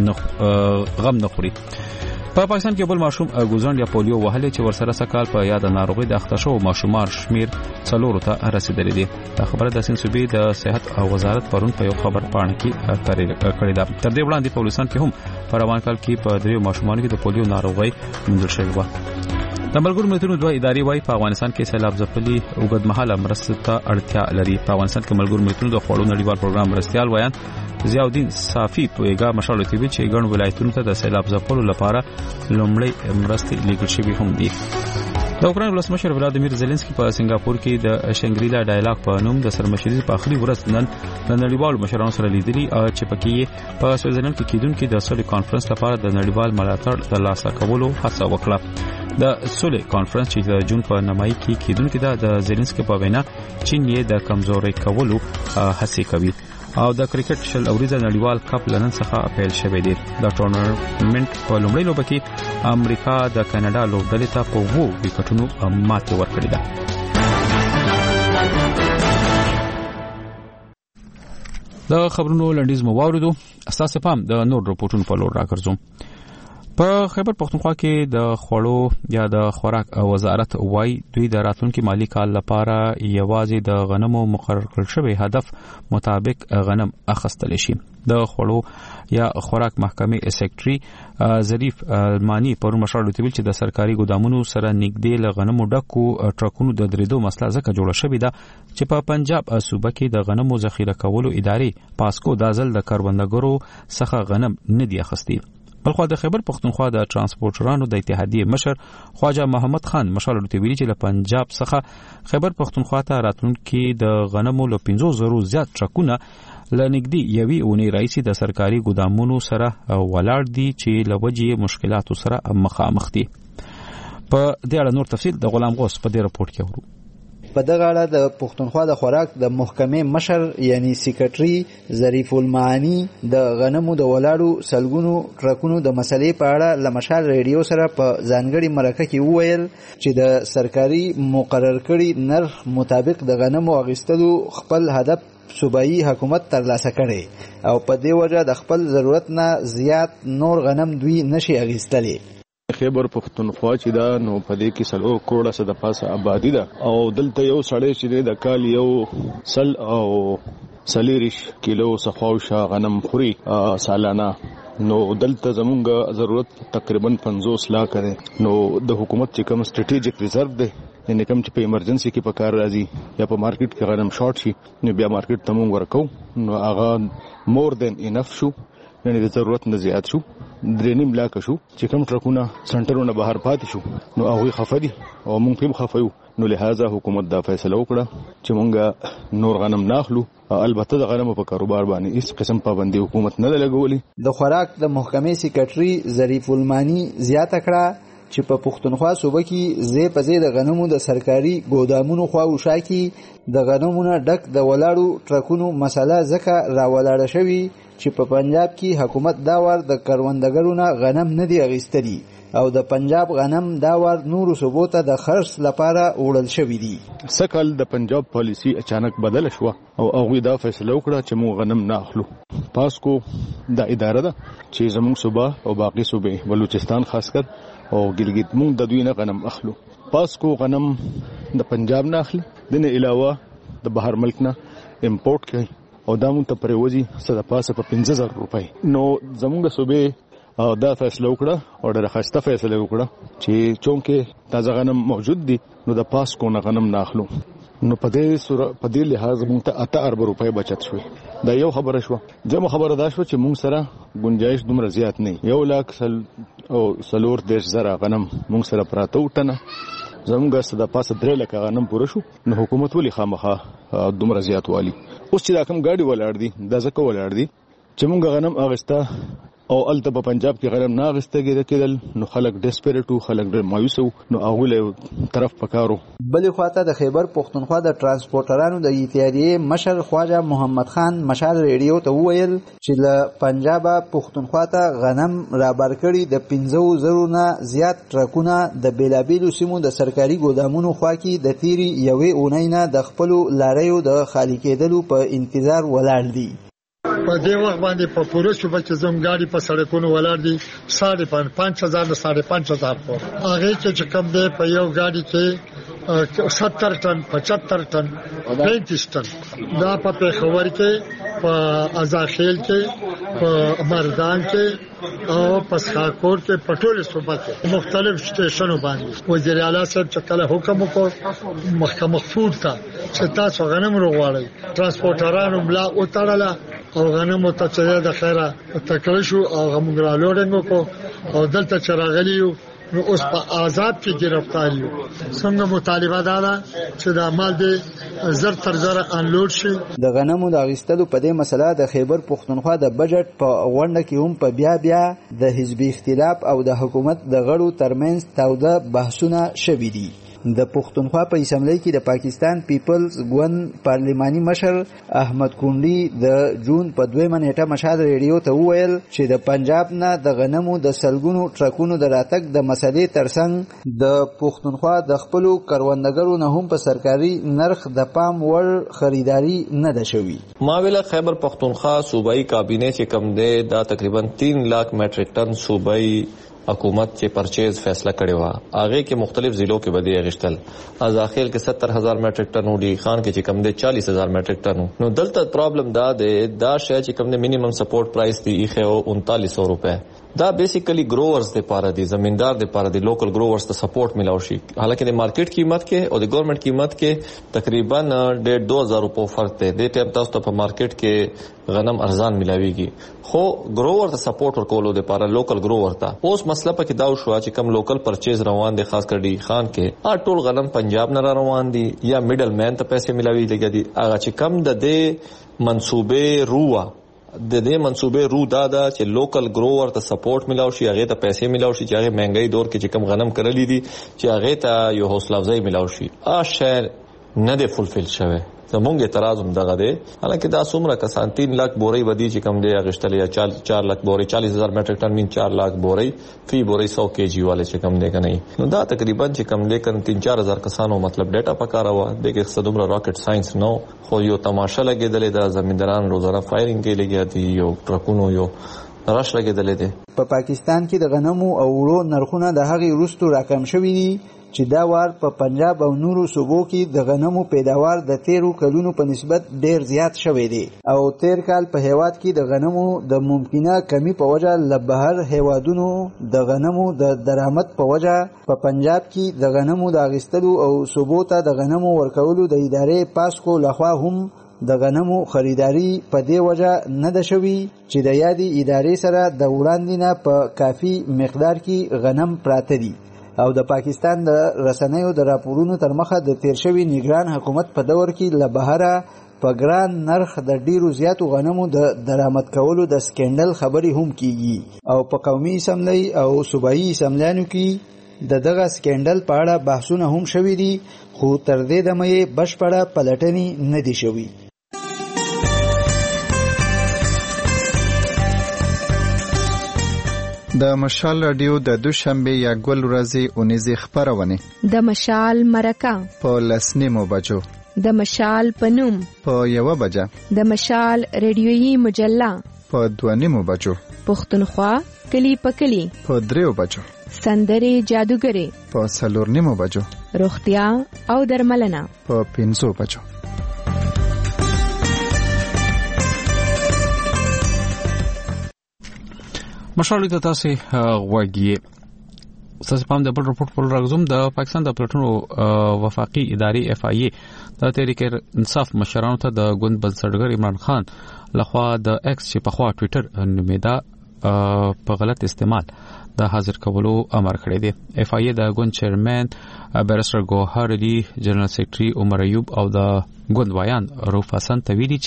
غم نه خوري. په پاکستان کې بل ماشوم ګوزند یا پولیو وهلې چې ورسره سکهال په یاد ناروغي د اخته شو ماشومان شمیر 4 ته رسیدلې دي. دا خبره د صوبې د صحت او وزارت پرون په یو خبر پاڼه کې کړې ده. تر دې وړاندې په بلوچستان کې هم په روان کال کې په 3 ماشومان کې د پولیو ناروغي موندل شوې و. د ملګرو ملتونو دوه ادارې وايي په افغانستان کې سیلاب ځپلي اوږدمهاله مرستې ته اړتیا لري. په افغانستان کې ملګرو ملتونو د خوړو نړیوال پروګرام مرستيال وایي ضیاءالدین صافی پویګا مشال ټي چې ګڼ ولایتونو ته د سیلاب ځپلو لپاره لومړی مرستې لیږل شوې هم دي. د اوکراین ولسمشر ولادیمیر زيلنسکي په سنگاپور کې د شنګریلا ډایلاګ په نوم د سرمشري په اخري ورځ نن د نړیوالو مشرانو سره لیدلي چې پکې په سویټزرلند کې کېدونکو د سولې کانفرنس لپاره د نړیوال ملاتړ ترلاسه کولو هڅه وکړه. د سولې کانفرنس چې د جون په نمای کې کېدونکو د زيلنسکي په وینا چین یې د کمزوري کولو هڅه کوي او د کرکټ شل اوریزه نړیوال کپ لنن څخه پیل شوی دی. د ټورنمنت په لومړۍ لوبه کې امریکا د کاناډا لوبډلې ته په 2 وکټونو ماتې ورکړې ده. د خبرونو لنډیز مو واوریدو. اساسه پام د نور رپورټونو په لور راګرځوم. په خیبر پښتونخوا کې د خوړو یا د خوراک وزارت وايي دوی د راتلونکي مالی کال لپاره یوازې د غنمو مقرر کړل شوی هدف مطابق غنم اخیستل شي. د خوړو یا خوراک محکمې سیکریټري ظریف مانی پرون مشال ویل چې د سرکاري ګدامونو سره نږدې له غنمو ډکو ټرکونو د درېدو مسله ځکه جوړه شوې ده چې په پنجاب صوبه کې د غنمو ذخیره کولو ادارې پاسکو د ځل د کاربندګرو څخه غنم نه دی اخیستی. بلخوا د خیبر پښتونخوا د ترانسپورټرانو د اتحادیې مشر خواجه محمد خان مشال ویلي چې له پنجاب څخه خیبر پښتونخوا ته راتلونکي د غنمو له 500 زیات ټرکونه لنګدي یوي اونۍ رئیس د سرکاري ګدامونو سره ولاړ دي چې لوجې مشکلاتو سره مخامخ دي. په دې اړه نور تفصیل د غلام غوث په دې رپورت کې ورو. په دغه اړه د پښتونخوا د خوراک د محکمې مشر یعنی سیکریټري ظریف المعانی د غنمو د ولاړو سلګونو ټرکونو د مسلې په اړه لمشال ریډیو سره په ځانګړي مرکه کې وویل چې د سرکاري مقرر کړي نرخ مطابق د غنمو اخیستلو خپل هدف صوبایي حکومت ترلاسه کړي او په دې وجه د خپل ضرورت نه زیات نور غنم دوی نشي اخیستلی. خیبر پښتونخوا چې دا نو په دې کې 100 کروڑه څخه د پاسه آبادی ده او دلته یو سړی چې د کال یو سل او سلیریش کیلو صفاوشا غنم خوري سالانه نو دلته زمونږ ضرورت تقریبا 50 لک ده. نو د حکومت چې کوم سټریټیجیک ریزرو ده یعنی کوم چې په ایمرجنسي کې په کار راځي یا په مارکیټ کې غنم شارټ شي نو بیا مارکیټ ته مونږ ورکو نو هغه مور دین انف شو یعنی د ضرورت نه زیات شو 3.5 لاک شو چې کوم ټرکونه سنټرونه بهر پاتې شو نو هغه خفدي او مونږ هم خفیو نو لہذا حکومت دا فیصله وکړه چې مونږ نور غنم ناخلو البته د غنمو په کاروبار باندې هیڅ قسم پابندي حکومت نه لګولي د خوراک د محکمې سیکریټري ظریف المانی زیاته کړه چې په پښتونخوا صوبه کې زی په زی د غنمو د سرکاري ګودامونو خواوشا کې د غنمو نه ډک د ولاړو ټرکونو مسله ځکه راولاړه شوی چې په پنجاب کې حکومت دا ور د کروندګرو نه غنم نه دی اغستري او د پنجاب غنم دا ور نورو صوبو ته د خرڅ لپاره وړل شوی دی. سکل د پنجاب پالیسی اچانک بدل شو او هغه دا فیصله وکړه چې موږ غنم نه اخلو. پاسکو د اداره ده چې زموږ صوبه او باقي صوبې بلوچستان خاص کر او ګلګت مونږ د دوی نه غنم اخلو. پاسکو غنم د پنجاب نه اخلي دنه علاوه د بهر ملک نه امپورټ کوي او دا مونږ ته پروازي صد پاسه په 15000 روپۍ. نو زموږ صوبې دا فیصله وکړه او ډېر ښه فیصله وکړه چې چونکه تازه غنم موجود دي نو د پاسکو نه غنم نه اخلو. نو په دې لحاظ مونږ ته 8 ارب روپۍ بچت شوې. دا یو خبره شو. جمع خبره دا شو چې مونږ سره گنجائش دومره زیات نه 1,40,000 غنم مونږ سره پراته وټنه زموږ سره د پاسه 3 لک غنم پوره شو. نو حکومت ولې خامخا دومره زیات والی اوس چې دا کوم ګاډي ولاړ دي دا ځکه ولاړ دي چې مونږ غنم اغستا او الته په پنجاب کې غنم نه اغستګي کېدل نو خلک ډیسپریټو خلک ډېر مایوس نو هغه له طرف پکارو. بلې خواته د خیبر پښتونخوا د ترانسپورټرانو د اتحادیې مشر خواجه محمد خان مشال ریډیو ته وویل چې له پنجاب پښتونخوا ته غنم رابر کړي د 15,000 نه زیات ټرکونه د بیلابیلو سیمو د سرکاري ګودامونو خوا کې د تیری یوې اونۍ نه د خپل لاریو د خالی کېدلو په انتظار ولاړ دي. په دې وخت باندې په پوره صوبه کې زم ګاډي په سړکونو ولاړ دي 5,500 نه 5,500 پور هغه چې کم دی په یو ګاډي کې 70 ټن 75 ټن 35 ټن دا په خبر کې په ازاخیل کې په مردان کې او په سخاکور کې پټول صوبه کې مختلف سټیشنو باندې وزیر اعلی صاحب چې کله حکم وکړ محکمه مخفوض تا چې تاسو غنم وروړئ ترانسپورټرانو ملا او تړله او غنم ته چې د خیره تکړه شو او موږ را لوډینګ وکړو او دلته چې راغلیو نو اوس په آزاد کې گرفتار یو. څنګه مطالبه ده چې د مال د زر تر زر انلوډ شي. د غنمو د اغستلو په دې مسله د خیبر پښتونخوا د بجټ په غونډه کې هم په بیا د حزبي اختلاف او د حکومت د غړو ترمنځ تاوده بحثونه شوي دي. د پښتونخوا په اسمبلی کې د پاکستان پیپلز ګوند پارلماني مشر احمد کونډي د جون په 2 نیټه مشال ریډیو ته وویل چې د پنجاب نه د غنمو د سلګونو ټرکونو د راتګ د مسلې ترڅنګ د پښتونخوا د خپل کروندګرو نه هم په سرکاري نرخ د پام وړ خریداري نه ده شوی. ماویلا خیبر پښتونخوا صوبایي کابینه چې کم ده دا تقریبا 3 लाख میټریک ټن صوبایي حکومت چې پرچیز فیصله کړی و هغه کې مختلف ضلعو کې بدی غشتل ازاخیل کې 70,000 میټریک ټن وډي خان کې چې کم ده 40,000 میټریک ټن نو دلته پرابلم دا ده دا شې چې کم ده مینیمم سپورټ پرایس دی یې 3900 روپے دا بیسیکلی گروورز د پاره دي زمیندار د پاره دي لوکل گروورز ته سپورټ ملاوي شي حالکه د مارکیټ قیمت کې او د ګورنمنت قیمت کې تقریبا 1.5-2,000 روپے فرق دی. د ټیم تاسو ته په مارکیټ کې غنم ارزان ملاويږي خو گروور ته سپورټ ورکولو د پاره لوکل گروور ته اوس مسله پکې دا شو چې کم لوکل پرچیز روان دي خاص کر ډي خان کې ټول غنم پنجاب نه روان دي یا میډل مین ته پیسې ملاوي لګي دي هغه چې کم د دې منصوبې روه د دې منصوبې رو دادا چې لوکل گروور ته سپورټ ملاوي شي هغه ته پیسې ملاوي شي چې هغه مهنګي دور کې چې کم غنم کړلې دي چې هغه ته یو حوصله افزای ملاوي شي شهر نه دی فولفیل شوی. زمونږ اعتراض هم دغه دی حالکه دا څومره کسان 3 लाख بوري ودی چې کم دی اغشتل یا 4 लाख بوري 40,000 میټریک ټن مين 4 लाख بوري فی بوري 100 kg والے چې کم دی کنه نو دا تقریبا چې کم دی کن 3-4 کسانو مطلب ډیټا پکاره و دغه صدومره راکټ ساينس نو خو یو تماشا لګیدل دا زمینداران روزانه فایرینګ کې لګیا دي یو ټرکونو یو راش لګیدل دي. په پاکستان کې د غنمو او وړو نرخونه د هغې وروسته راکم شوي دي چې دا وار په پنجاب او نورو صوبو کې د غنمو پیداوار د 13 کلونو په نسبت ډیر زیات شوی دی او تیر کال په هیواد کې د غنمو د ممکنه کمی په وجه له بهر هیوادونو د غنمو د درآمد په وجه په پنجاب کې د غنمو د اغستلو او صوبو ته د غنمو ورکولو د ادارې پاسکو لخوا هم د غنمو خریداري په دې وجه نه ده شوي چې د یادې ادارې سره د وړاندې نه په کافي مقدار کې غنم پراته دي او د پاکستان د رسنیو د راپورونو تر مخه د تیر شوي نگران حکومت په دور کې له بهره په ګران نرخ د ډیرو زیاتو غنمو د درآمد کولو د سکینډل خبرې هم کیږي او په قومي اسمبلی او صوبایي اسمبلیانو کې دغه سکینډل په اړه بحثونه هم شوي دي خو تر دې دمه یې بشپړه پلټنې نه دي شوي. د مشال رادیو د دوشنبه یا ګل ورځې اونیزه خبرونه د مشال مرکه په لسنیمو بجو د مشال پنوم په 1 بجه د مشال ریډیویي مجله په 2 بجو پښتونخوا کلی په کلی په 3 بجو سندري جادوګری په 4 بجو روغتیا او درملنه په 5 بجو. مشالې ته تاسو غوږی تاسو په د بل رپورټ په راغزم د پاکستان د پلټنو وفاقي ادارې اف آی ای د تحریک انصاف مشرانو ته د ګوند بنسټګر عمران خان لخوا د ایکس چې په خوا ټوئیټر نومیدا په غلط استعمال د حاضر کولو امر کړی دی. اف آی ای د ګوند چیرمن بیرسټر ګوهر علي جنرال سیکریټري عمر ایوب او د ګوند وایان روف حسن ته ویلي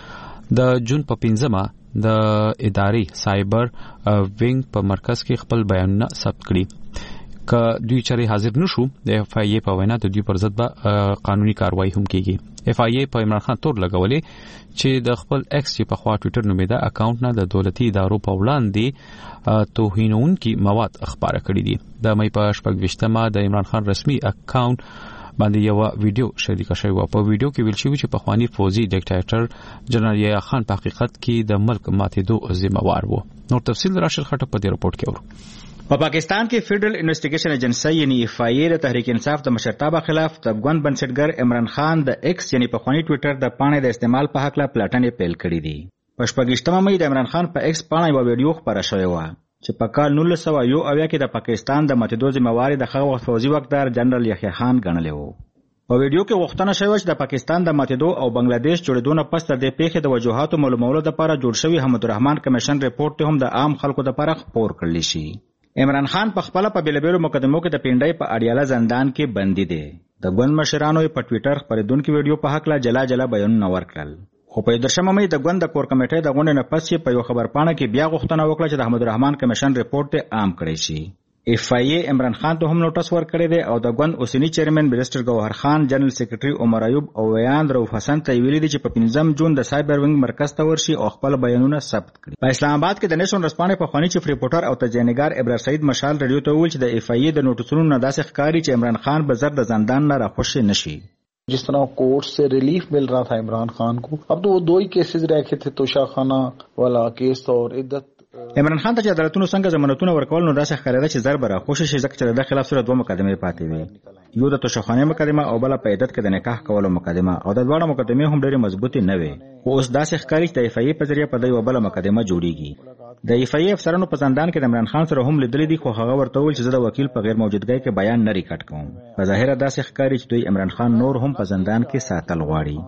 چې د جون په 15 د ادارې سایبر وینګ په مرکز کې خپل بیانونه ثبت کړي که دوی چېرې حاضر نشو د اف آی ای په وینا د دوی پر ضد به قانوني کاروایی هم کیږي. اف آی ای په عمران خان تور لګولې چې د خپل ایکس چې په خوا ټوئیټر نومیدا اکاونټ نه د دولتي ادارو په وړاندې توهینونکي مواد خبره کړي دي. د مې په 28مه د عمران خان رسمي اکاونټ باندې یو ویډیو شریک شوی و. په ویډیو کې ویل شوی چې پخوانی فوجي ډیکټیټر جنرال یحیی خان په حقیقت کې د ملک ماتېدو ذمہوار و. نور تفصیل راشد خټک په دې رپورت کې ورو. په پاکستان کې فیډرل انویسټیګیشن ایجنسی یعنی اف آی ای د تحریک انصاف د مشرتابه خلاف د ګوند بنسټګر عمران خان د ایکس یعنی پخوانی ټوئیټر د پاڼې د استعمال په حق لا پلټنې پیل کړې دي. په 28مه مې د عمران خان په ایکس پاڼه یو ویډیو خبره شوې و چې په کال 1901 کې د پاکستان د ماتېدو ذمہوار د هغه وخت فوجي واکدار جنرال یحیی خان ګڼلی و. په ویډیو کې غوښتنه شوې چې د پاکستان د ماتېدو او بنگلاديش جوړېدو نه پس د پیښې د وجوهاتو معلومولو لپاره جوړ شوی حمدالرحمن کمیشن ریپورت هم د عام خلکو لپاره خپور کړل شي. عمران خان په خپل په بیلابیلو مقدمو کې د پینډای په اډیاله زندان کې بندي دي. د ګوند مشرانو په ټوئیټر خبرېدونکو ویډیو په حق لا جلا بیانونه ورکړل. خو په 13مه مې د ګوند د کور کمیټې د غونډې نه پس په یو خبرپاڼه کې بیا غوښتنه وکړه چې د حمدالرحمن کمیشن ریپورت عام کړي شي. اف آی ای عمران خان ته هم نوټس ورکړی دی او د ګوند اوسنی چیرمن بیرسټر ګوهر خان جنرال سیکریټري عمر ایوب او ویان روف حسن ته ویلي دي چې په 15 جون د سایبر وینګ مرکز ته ورشي او خپل بیانونه ثبت کړي. په اسلام آباد کې د نشون رسپانې په خواني چیف ریپورټر او تجزیه‌نګار ابرار سعید مشال رادیو ته ویل چې د اف آی ای د نوټسونو نه داسې ښکاري چې عمران خان به زر د زندان نه راخوشي نشي. जिस तरह कोर्ट से रिलीफ मिल रहा था इमरान खान को, अब तो वो 2 ही केसेस रखे थे, तोशाखाना वाला केस और इद्दत. عمران خان ته چې عدالتونو څنګه ضمانتونه ورکول نو داسې ښکارېده چې زر به راخوشي شي ځکه چې د خلاف سره 2 مقدمې پاتې وي. یو د توشخانه مقدمه او بل په عدت کې د نکاح کولو مقدمه او د دواړو مقدمې هم ډېرې مضبوطې نه وي. خو اوس داسې ښکاري چې د اف آی ای په ذریعه په دې بل مقدمه جوړیږي. د اف آی ای افسرانو په زندان کې د عمران خان سره هم لیدل دي خو هغه ورته ویل چې زه د وکیل په غیر موجودګۍ کې بیان نه ریکارډ کوم. په ظاهر داسې ښکاري چې دوی عمران خان نور هم په زندان کې ساتل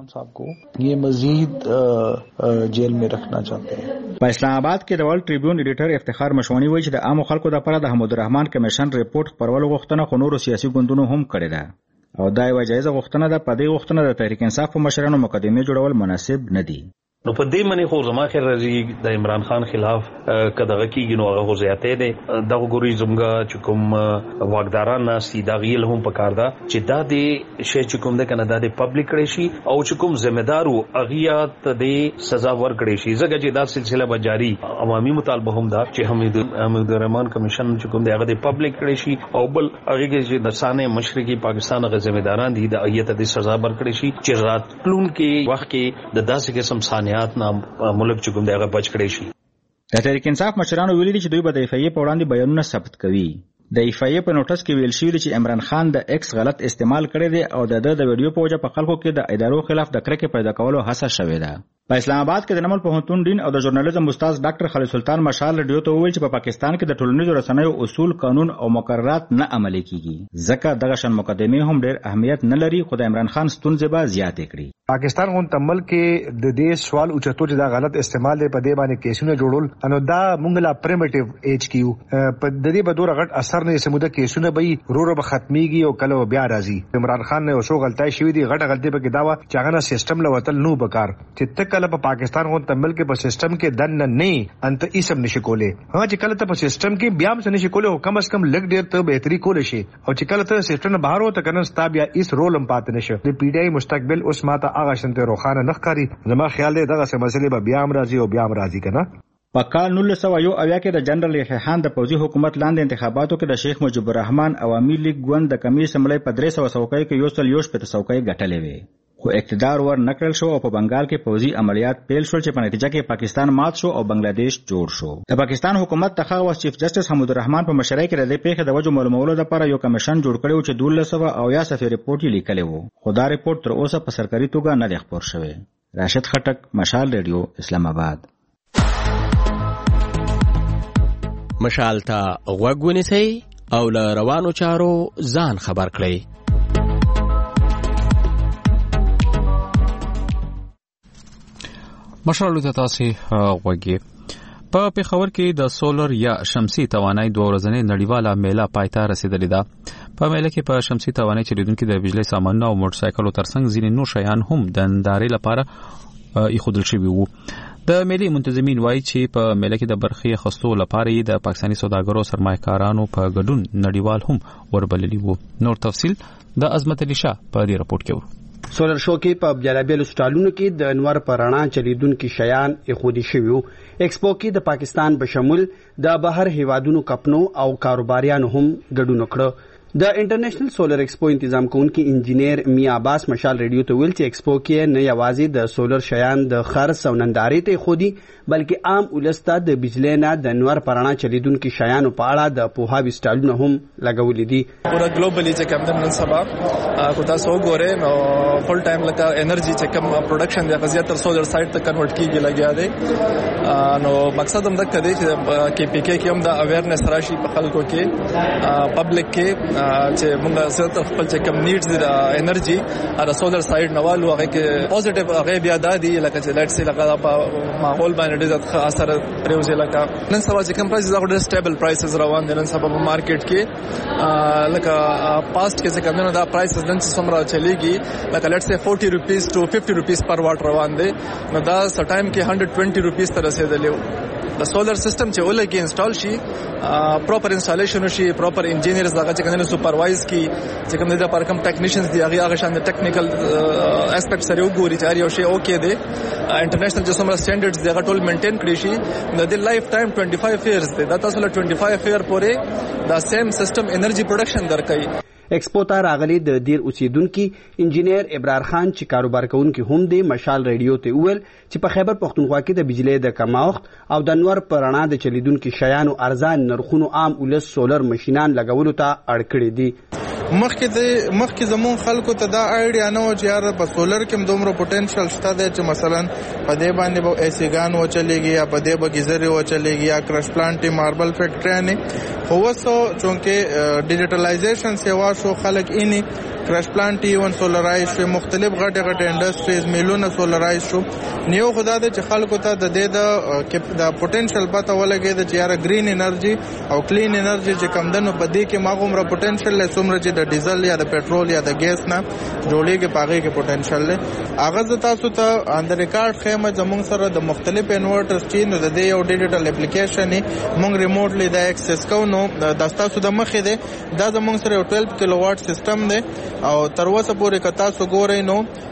غواړي. یہ مزید جیل میں رکھنا چاہتے ہیں. په اسلام آباد کې د ورلد ټریبیون ایډیټر افتخار مشوانی وایي چې د عامو خلکو لپاره د حمدالرحمن کمیشن ریپورت خپرولو غوښتنه خو نورو سیاسي ګوندونو هم کړې ده او دا یوه جایزه غوښتنه ده. په دې غوښتنه د تحریک انصاف په مشرانو مقدمې جوړول مناسب نه دي. نو په دې منی خو زما خیر راځي د عمران خان خلاف کداغه کیږي نو هغه زیاتې ده دغه ګوري زمګه چې کوم واقداران ناسي دا غیل هم پکار ده چې دا دې شی چې کوم د کنادا د پبلک کړي شي او چې کوم ذمہدارو اغیات د سزا ور کړي شي ځکه چې دا سلسله به جاری عوامي مطالبه هم ده چې حمدالرحمن کمیشن چې کوم د هغه د پبلک کړي شي او بل هغه کې د سانه مشرقي پاکستان غ ذمہداران دي د اغیات د سزا ور کړي شي چې راتلون کې وخت کې د داسې قسم سانه ملک چکم دغه بچ کړی شي. د تحریک انصاف مشرانو ویلي دي چې دوی به د اف آی ای په وړاندې بیانونه ثبت کوي. د ایفایې په نوټس کې ویل شوی چې عمران خان د ایکس غلط استعمال کړی دی او د ویډیو په وجه په خلکو کې د ادارو خلاف د کرکې پیدا کولو هڅه شوې ده. په اسلام آباد کې د نمل پوهنتون ډین او د ژورنالیزم استاد ډاکټر خالد سلطان مشال رادیو ته وویل چې په پاکستان کې د ټولنیزو رسنیو اصول، قانون او مقررات نه عملي کیږي، ځکه دغه شان مقدمې هم ډېر اهمیت نه لري، خو د عمران خان ستونزې به زیاتې کړي. پاکستان غون تمل کې د دې سوال اوچتو چې دا غلط استعمال دی په دې باندې کیسونه جوړول، انو دا مونږ لا پریمیټیو ایج کیو په د دې بدور غټ اثر نه سموده کیسونه به رورو به ختميږي او کله بیا راځي. عمران خان نه وشو غلطای شوی دی، غټه غلطي به کې دا چې هغه سیستم لوتل نو بکار چې تکله په پاکستان غون تمل کې په سیستم کې دن نه انت ایسم نشي کوله. ها چې کله ته په سیستم کې بیا هم نشي کوله، کم از کم لګ ډیر ته بهتري کول شي، او چې کله ته سیستم نه بهر وته کنه ستا بیا ایس رول هم پات نشي. د پی ډی آی مستقبل اوس ماته هغه شنته روخانه نخکاری. زما خیال دی دغه مسلې به بیا هم راځي او بیا هم راځي کنه. په کال 1901 کې د جنرال یحیی خان د پوځي حکومت لاندې انتخاباتو کې د شیخ مجیب الرحمن عوامي لیگ ګوند د کمی سملې په 300 څوکۍ کې 130 څوکۍ ګټلې وې، خو اقتدار ور نکړل شو او په بنگال کې پوځي عملیات پیل شول چې په نتیجه کې پاکستان مات شو او بنگلاديش جوړ شو. د پاکستان حکومت ته خو چیف جسټس حمود الرحمن په مشرۍ کې د دې پیښې د وجو معلومولو لپاره یو کمیشن جوړ کړی چې 1200 صفحې ریپورت یې لیکلی وو، خو دا ریپورت تر اوسه په سرکاري توګه نه دی خپور شوی. راشد خټک، مشال ریډیو، اسلام آباد. مشال ته غوږ ونیسئ او له روانو چارو ځان خبر کړئ. مشال ته تاسو غوږی. په پیښور کې د سولر یا شمسي توانایي 2 ورځنۍ نړیواله میله پایته رسیدلې ده. په میله کې په شمسي توانایي چلیدونکو د بجلی سامانونو او موټر سایکلو ترڅنګ ځینې نور شیان هم د نندارې لپاره ایښودل شوي وو. د میلې منتظمین وایي چې په میله کې د برخې اخیستو لپاره د پاکستاني سوداګرو سرمایه‌کارانو په ګډون نړیوال هم وربللي وو. نور تفصیل د عظمت علي شاه په دې راپورټ کې ورو. سولر شو کې په بیلابیلو سټالونو کې د انوار پرانا چلیدونکو شیان ایښودل شوي. ایکسپو کې د پاکستان بشمول د بهر هیوادونو کپنو او کاروباریانو هم ګډون وکړ. د انټرنیشنل سولر ایکسپو تنظیم کوونکي انجینیر میا عباس مشال ریډیو ته ویل چې ایکسپو کې نه یوازې د سولر شیان د خرڅ او نندارې ته خودي بلکې عام ولسته د بجلی نه د انوار پرانا چلیدونکو شیانو په اړه د پوهاوي سټالونه هم لګولې دي. پورا ګلوبلی چې کوم د نن سبا کو تاسو وګورئ نو فل ټایم لکه انرژي چې کوم پروډکشن د غزیات تر سولر سایت ته کنورټ کیږي لګیا دی. نو مقصد هم دغه دی چې کې پی کې هم د اویرنس راشي په خلکو کې پبلک کې چې موږ سره خپل چې کوم نیډز د انرژي ا سولر سایت نوالو هغه کې پوزټیو هغه بیا دادي لکه چې لیټس لکه په ماحول باندې ډېر اثر پروزي لکه نن سبا چې کوم پرایس دا ډېر سټیبل پرایسز روان دي نن سبا په مارکیټ کې لکه پاست کې چې کوم دا پرایسز نن څومره چلیږي لکه لیټس 40 روپیز ټو 50 روپیز پر واټ روان دي نو دا س ټایم کې 120 روپیز تر رسیدلی. د سولر سیستم چې ولګي انسټال شي پراپر انسټالیشن شي پراپر انجینیرز دغه چې کنه سپروایز کی چې کوم د پر کوم ټیکنیشنز دی هغه شان د ټیکنیکل اسپیکټ سره وګوري چې یو شی اوکې دی انټرنیشنل چې څومره سټانډرډز دی هغه ټول مینټین کړی شي د لایف ټایم 25 ایئرز دی دا تاسو له 25 ایئر پورې دا سیم سیستم انرژي پروډکشن درکړي. ایکسپو ته راغلي د دیر اوسیدونکو انجینیر ابرار خان چې کاروبار کوونکي هم د مشال ریډیو ته ویل چې په خیبر پختونخوا کې د بجلی د کمښت او د انوار پرانا د چلیدونکو شیانو ارزان نرخونو عام ولس سولر ماشينان لګولو ته اړ کړی دي. مخکې زمون خلکو ته دا آیډیا نه و چې یار په سولر کې دومره پوتنشل شته دی چې مثلا په دې باندې به ایسیګان و چلېږي یا په دې به ګیزرې و چلېږي یا کرش پلانټ ماربل فیکټریانې خو اوس چونکې ډیجیټلایزیشن سیوا شو خلک اینی کرش پلانټ ایون سولرایز شو مختلف غټه غټه انډستریز میلونه سولرایز شو نیو خدا د خلکو ته د دې د پوتنشل پته ولګي د یار گرین انرژي او کلین انرژي چې کم دنو په دې کې ماغومره پوتنشل له څومره چې د ډیزل یا د پېټرول یا د ګیس نه جوړیږي پاغه کې پوتنشل له اغه تاسو ته اندر ریکارډ خیمه زمون سره د مختلف انورټرز چې نو د یو ډیجیټل اپلیکیشن مونږ ریموټلی د اکسس کوو نو د تاسو د مخې ده دا زمون سره 12 کیلو واټ سیستم ده او تر اوسه پورې کتا سو ګورئ نو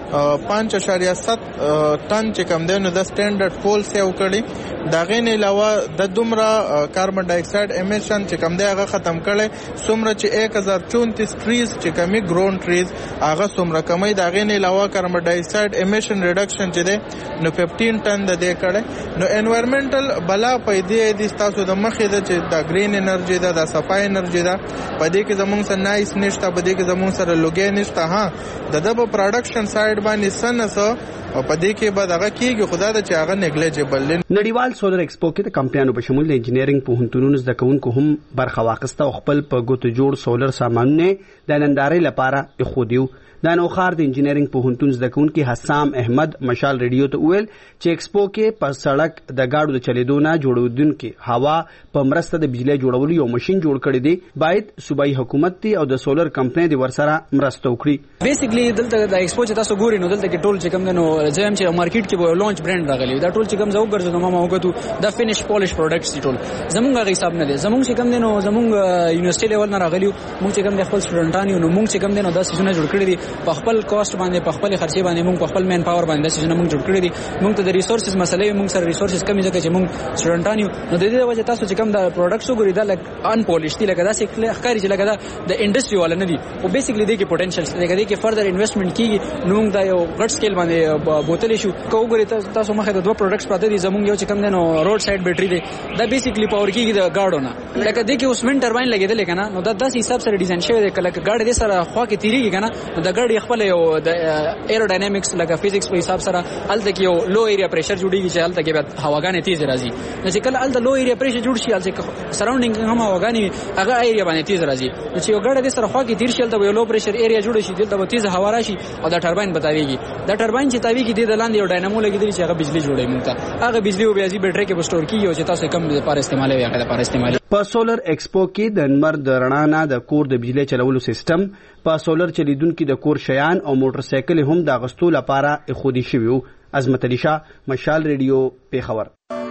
5.7 ټن چې کم دی نو د سټانډرډ پول سیو کړي. دا غین علاوه د دومره کاربن ډای اکساید امیشن چې کم دی هغه ختم کړي. څومره چې 1034 ټریز چې کمی ګرون ټریز هغه څومره کمی. دا غین علاوه کاربن ډای اکساید امیشن ریډکشن چې دی نو 15 ټن د دې کړي. نو انوایرنمنټل بلا پیدا دي تاسو د مخې د چې د گرین انرژي ده د صفای انرژي ده په دې کې زموږ سره نایس نشته په دې کې زموږ سره لوګي نشته. ها د پروډکشن سایډ باندې سنسو او په دې کې به دغه کېږي خدا د چې هغه نیګلیجبل. نړیوال سولر ایکسپو کې د کمپنیانو په شمول د انجینرینګ پوهنتونونو زده کوونکو هم برخه واخیسته او خپل په ګوتو جوړ سولر سامانونه د نندارې لپاره ایښودیو. د نوخار د انجینرینګ پوهنتون زده کوونکي حسام احمد مشال ریډیو ته وویل چې ایکسپو کې په سړک د گاډو د چلیدو نه جوړودونکو هوا په مرسته د بجلی جوړولو یو ماشين جوړ کړی دی. باید صوبایي حکومت تی او د سولر کمپنۍ د ورسره مرسته وکړي. بیسیکلی دلته د ایکسپو چې تاسو ګورئ نو دلته کې ټول چې کوم نو زم چې مارکیټ کې به لانچ برانډ راغلی دا ټول چې کوم زو ګرځو ما وګورو د فینیش پالش پروډکټس ټول زمونږ غي حساب نه دي. زمونږ چې کوم نو زمونږ یونیورسيټي لیول نه راغلیو مونږ چې کوم د خپل سټوډنټانو نو مونږ چې کوم نو 10 سيزونه جوړ کړی دي په خپل کاست باندې په خپل خرچي باندې مونږ په خپل مین پاور باندې سيزونه مونږ جوړ کړی دي. مونږ ته د ریسورسز مسلې مونږ سره ریسورسز کمی ځکه چې مونږ سټوډنټانو نو د دې وجه تاسو چې کوم د پروډکټس وګورئ دا لک ان پالش دي لکه دا څه ښکاری چې لکه دا د انډستری والا نه دي او بیسیکلی د کې پوتنشل لکه د کې فردر انویسټمنټ کیږي. نو موږ دا یو غټ سکیل باندې بوتل شو کو وګورئ تاسو مخه د دوه پروډکټس پراته دي. زمونږ یو چې کوم نو روډ سایډ بیټری دی دا بیسیکلی پاور کیږي د گاډو نه لکه د کې اوس وین ټرباین لګیدل کنه نو دا داس حساب سره ډیزاین شوی دی کله گاډي د سره خوا کې تیریږي کنه د گاډي خپل یو د ایروډاینامیکس لکه فزکس په حساب سره الته کې یو لو ایریا پریشر جوړیږي چې الته کې هواګانې تیز راځي. نو چې کله الته لو ایریا پریشر جوړ شي الته سراوندینګ هم هواګانې هغه ایریا باندې تیز راځي. چې یو ګاډي د سره خوا کې تیر شي الته یو لو پریشر ایریا جوړ شي دلته تیز هوا راشي او دا ټرباین بتاويږي. دا ټرباین چې تاويږي د لاندې یو ډاینامو لګیدل چې هغه بجلی جوړوي مونږ ته هغه بجلی او بیا بیټری کې بستور کیږي او چې تاسو کم لپاره استعمالوي هغه لپاره استعمالي. په سولر ایکسپو کې د انمر د رڼا نه د کور د بجلی چلولو سیستم په سولر چلیدونکو د کور شیان او موټر سایکل هم د غستو لپاره خودي شویو. عظمت علي شاه مشال ریډیو پیښور.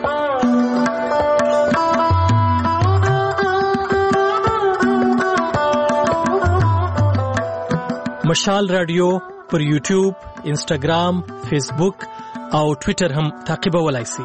مشال رادیو پر یوټیوب، انسټاګرام، فیسبوک او ټوئیټر هم تعقیبولای شئ.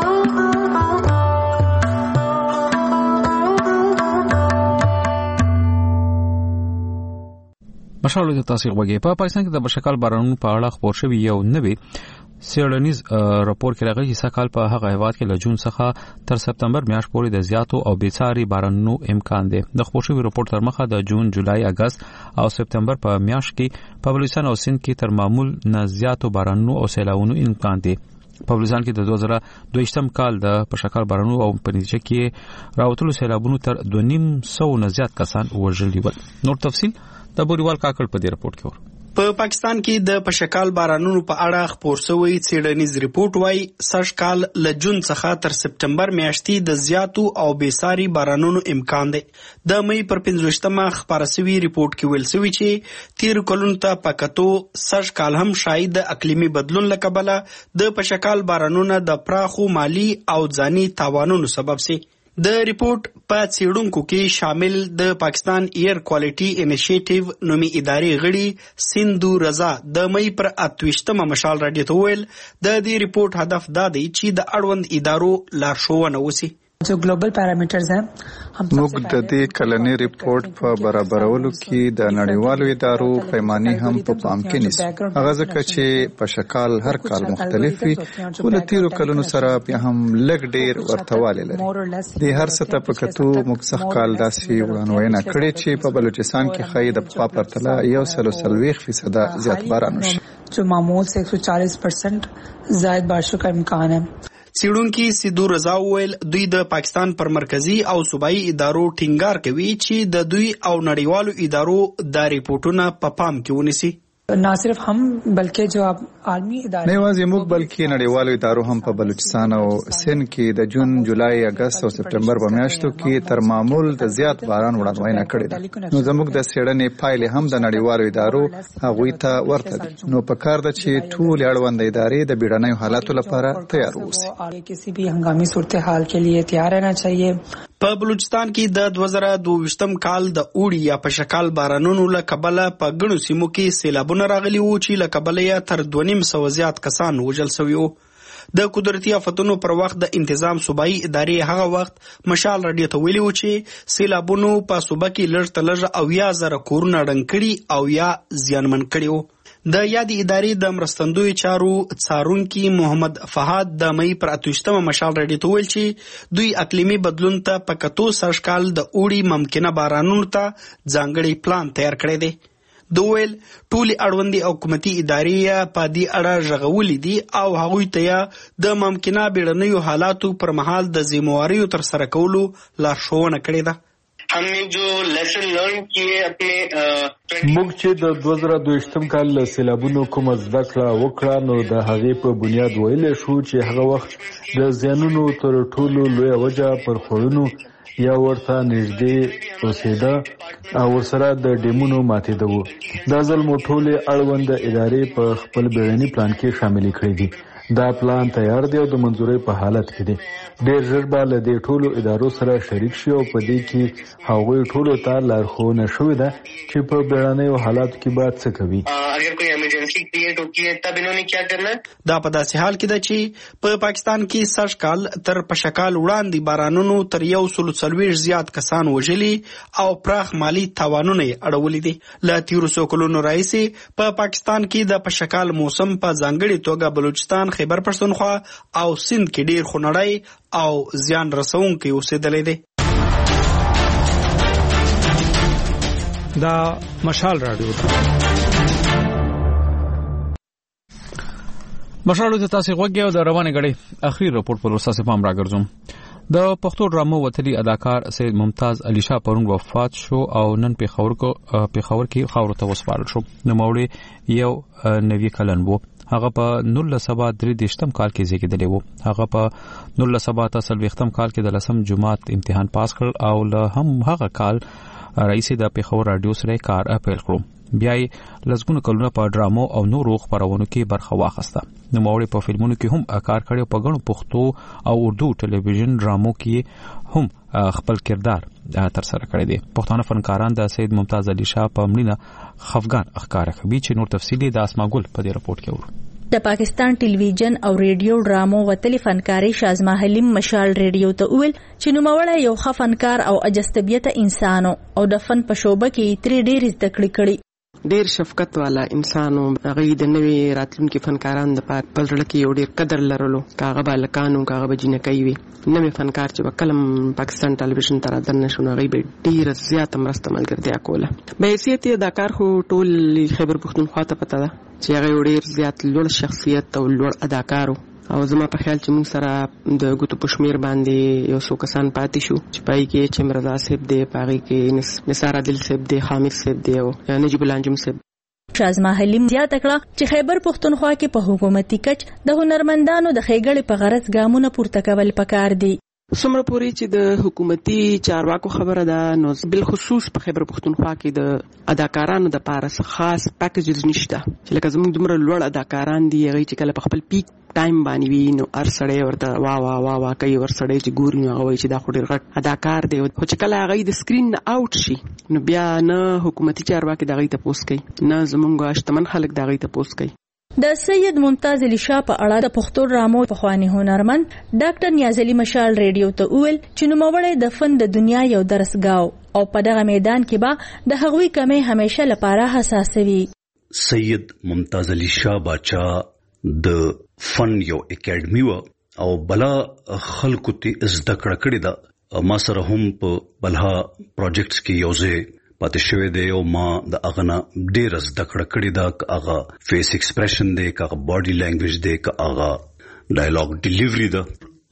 مشال د تاسو غوږی په پاکستان کې د بشکل بارانونو په اړه خبر شوی یو نوی سیړنیز راپور کې راغلی چې سکهال په هغه هیواد کې له جون څخه تر سپتمبر میاشت پورې د زیاتو او بیساري بارانونو امکان دی. د خبر شوی راپور تر مخه د جون، جولای، اگست او سپتمبر په میاشت کې په بلوچستان او سند کې تر معمول نه زیاتو بارانونو او سیلاوونو امکان دی. په بلوچستان کې د 2022 کال د بشکل بارانونو او په نتیجه کې راوتلو سیلابونو تر 250 نه زیات کسان وژل دي. نور تفصیل د بوریوال کاکړ په دې رپورت کې ور. په پاکستان کې د پشکال بارانونو په اړه خبر شوی څېړنیز ریپورت وايي سږ کال له جون څخه تر سپتمبر میاشتې د زیاتو او بیساري بارانونو امکان دی. د مې پر 15مه خبره شوی ریپورت کې ویل شوی چې تیر کلونو ته پکاتو سږ کال هم شاید د اقلیمي بدلون لکبله د پشکال بارانونو د پراخو مالی او ځاني تاوانونو سبب سي. د ریپورت په څېړونکو کې شامل د پاکستان ایر کوالټي انیشیټیو نومي ادارې غړي سیندو رضا د مې پر 28مه مشال راډیو ته ویل د دې ریپورت هدف دا دی چې د اړوند ادارو لارښوونه وشي. जो ग्लोबल पैरामीटर्स हैं موږ د دې کلنې ریپورت په برابرولو کې د نړیوالو ادارو پیمانه هم په پام کې نیسو. هغه ځکه چې په شکل هر کال مختلف وي خو له تیرو کلونو سره بیا هم لږ ډیر ورتواله لري. د هر څه ته په کتو موږ څخه کال داسې وړاندوینه کړې چې په بلوچستان کې خې د په پرتله 140% زیات باران وشي جو معمول سے 140% زائد بارشوں کا امکان ہے. سیړونکو سیدو رضا ویل دوی د پاکستان پر مرکزی او صوبایي ادارو ټینګار کوي چې د دوی او نړیوالو ادارو د ریپورتونو په پام کې ونیسي. نه صرف هم بلکې جو عالمي ادارې نه یوازې موږ بلکې نړیوالو ادارو هم په بلوچستان او سند کې د جون، جولای، اگست او سپتمبر په میاشتو کې تر معمول د زیات باران وړاندوینه کړې ده. نو زموږ د څېړنې پایلې هم د نړیوالو ادارو هغوی ته ورته دي. نو په کار ده چې ټول اړوند ادارې د بیړنیو حالاتو لپاره تیار اوسي. کسی بھی هنګامي صورتحال کے لیے تیار رہنا چاہیے. په بلوچستان کې د 2022 کال د اوړي یا په شکل بارانونو له کبله په ګڼو سیمو کې سیلابونه خبرونه راغلي وو چې له کبله یې تر 250 زیات کسان وژل شوي وو. د قدرتي آفتونو پر وخت د انتظام صوبایي ادارې هغه وخت مشال رادیو ته ویلي و چې سیلابونو په صوبه کې لږ تر لږه 80,000 کورونه ړنګ کړي او یا زیانمن کړي وو. د یادې ادارې د مرستندوی چارو څارونکي محمد فهاد د مې پر 28 مشال رادیو ته ویل چې دوی اقلیمي بدلون ته په کتو سرشکال د اوړي ممکنه بارانونو ته ځانګړی پلان تیار کړی دی. دویل ټولي اړوندي او حکومتي ادارې په دې اړه ژغولې دي او هغوی ته د ممکنه بیړنیو حالاتو پر مهال د ذمہواریو تر سره کولو لارښوونه کړې ده. हमने जो लेसन लर्न किए अपने موږ چې د 2022 کال له سیلابونو کوم زده کړه وکړه نو د هغې په بنیاد ویلی شو چې هغه وخت د زیانونو تر ټولو لویه وجه پر خوړونو یا ورته نږدې اوسېده او ورسره د ډیمونو ماتېده وو. دا ځل مو ټولې اړونده ادارې په خپل بیړني پلان کې شاملې کړې دي. دا پلان تیار دی او د منظورۍ په حالت کې دی. ډېر ژر به له دې ټولو ادارو سره شریک شي او په دې کې هغوی ټولو ته لارښوونه شوې ده چې په بیړنیو حالاتو کې باید څه کوي. اگر کوئی ایمرجنسی کریٹ ہوتی ہے تب انہوں نے کیا کرنا ہے. دا په داسې حال کې ده چې په پاکستان کې سږکال تر پشکال وړاندې بارانونو تر 140 زیات کسان وژلي او پراخ مالی تاوانونه یې اړولي دي. له تیرو څو کلونو راهیسې په پاکستان کې د پشکال موسم په ځانګړې توګه بلوچستان، خیبر پښتونخوا او سند کې ډیر خونړی او زیان رسونکي اوسېدلی دی. دا مشال رادیو مشالو ته تاسو غوږی او د روانه غړي اخیر رپورت پر اساس پام راګرځوم. د پښتو ډرامو وتلی اداکار سید ممتاز علي شاه پرون وفات شو او نن پیښور کې خاور ته وسپارل شو. نوموړی یو 90 کلن وو. هغه په 1933 کال کې زیږیدلی وو. هغه په 1930 کال کې د لسم جماعت امتحان پاس کړ او له هم هغه کال رئیس د پیښور رادیو سره کار پیل کړو. بیا یې لږګونه کلونه په ډرامو او نورو خبرونو کې برخه واخیسته. نوموړی په فلمونو کې هم کار کړی، په غنو پښتو او اردو ټلویزیون ډرامو کې هم خپل کردار تر سره کړی دی. پښتانه فنکاران د سید ممتاز علي شاه په مړینه خفګان ښکاره کوي چې نور تفصیلی د اسماګل په دې رپورت کې ورو. د پاکستان ټلویزیون او ریډیو ډرامو وتلی فنکاري شازما حلیم مشال ریډیو ته ویل چې نوموړی یو ښه فنکار او اجستبیته انسان او د فن په شوبه کې ترې ډېر زده کړې کړي. ډیر شفقت والا انسانو، هغه د نوې راتلونکي فنکاران د په زړه کې یو ډیر قدر لرلو. کاغه بالکانو کاغه بجنکای وي نوې فنکار چې کلم پاکستان ټلویزیون تر دنه شو هغه به ډیر زیات مرسته ملګرتیا کوله. به حیثیت د کار خو ټول خیبر پښتونخوا ته پته ده چې هغه ډیر زیات لوړ شخصیت او لوړ اداکارو او زما په خیال چې موږ سره د ګوتو پښمیر باندې یو څو کسان پاتې شو چې پای کې چې مرزا صاحب دی، پاغي کې نثار عادل صاحب دی، حامد صاحب دی او نجیب الانجم صاحب. شازما حلیم زیاته کړه چې خیبر پښتونخوا کې په حکومتي کچ د هنرمندانو د خېګړې په غرض ګامونه پورته کول پکار دي. څومره پوری چې د حکومتي چارواکو خبره ده نو بالخصوص په خیبر پښتونخوا کې د اداکارانو د پاره خاص پیکیجز نشته چې لکه زموږ دومره لوړ اداکاران دي هغه چې کله په خپل پیک ټایم باندې وي نو ار سړی ورته وا کوي، ور سړی چې ګوري نو هغه چې دا خو ډېر غټ اداکار دی. خو چې کله هغه د سکرین نه آوټ شي نو بیا نه حکومتي چارواکي دغه ته پوس کوي نه زموږ شتمن خلک دغه ته پوس کوي. د سید ممتاز علي شاه په اړه د پښتو ډرامو پخوانی هنرمند ډاکټر نیاز علي مشال ریډیو ته ویل چې نوموړی د فن د دنیا یو درسګاو او په دغه میدان کې به د هغوی کمې همیشه لپاره حساس وي. سید ممتاز علي شاه باچا د فن یو اکیډمي و او بلا خلکو ته زده کړه کړې ده. ما سره هم په بلها پروجیکټس کې یوځای پاتې شوی دی او ما د اغه نه ډېر زده کړه کړې ده. که هغه فیس ایکسپریشن دی، که هغه باډي لینګویج دی، که هغه ډایلاګ ډیلیوري ده،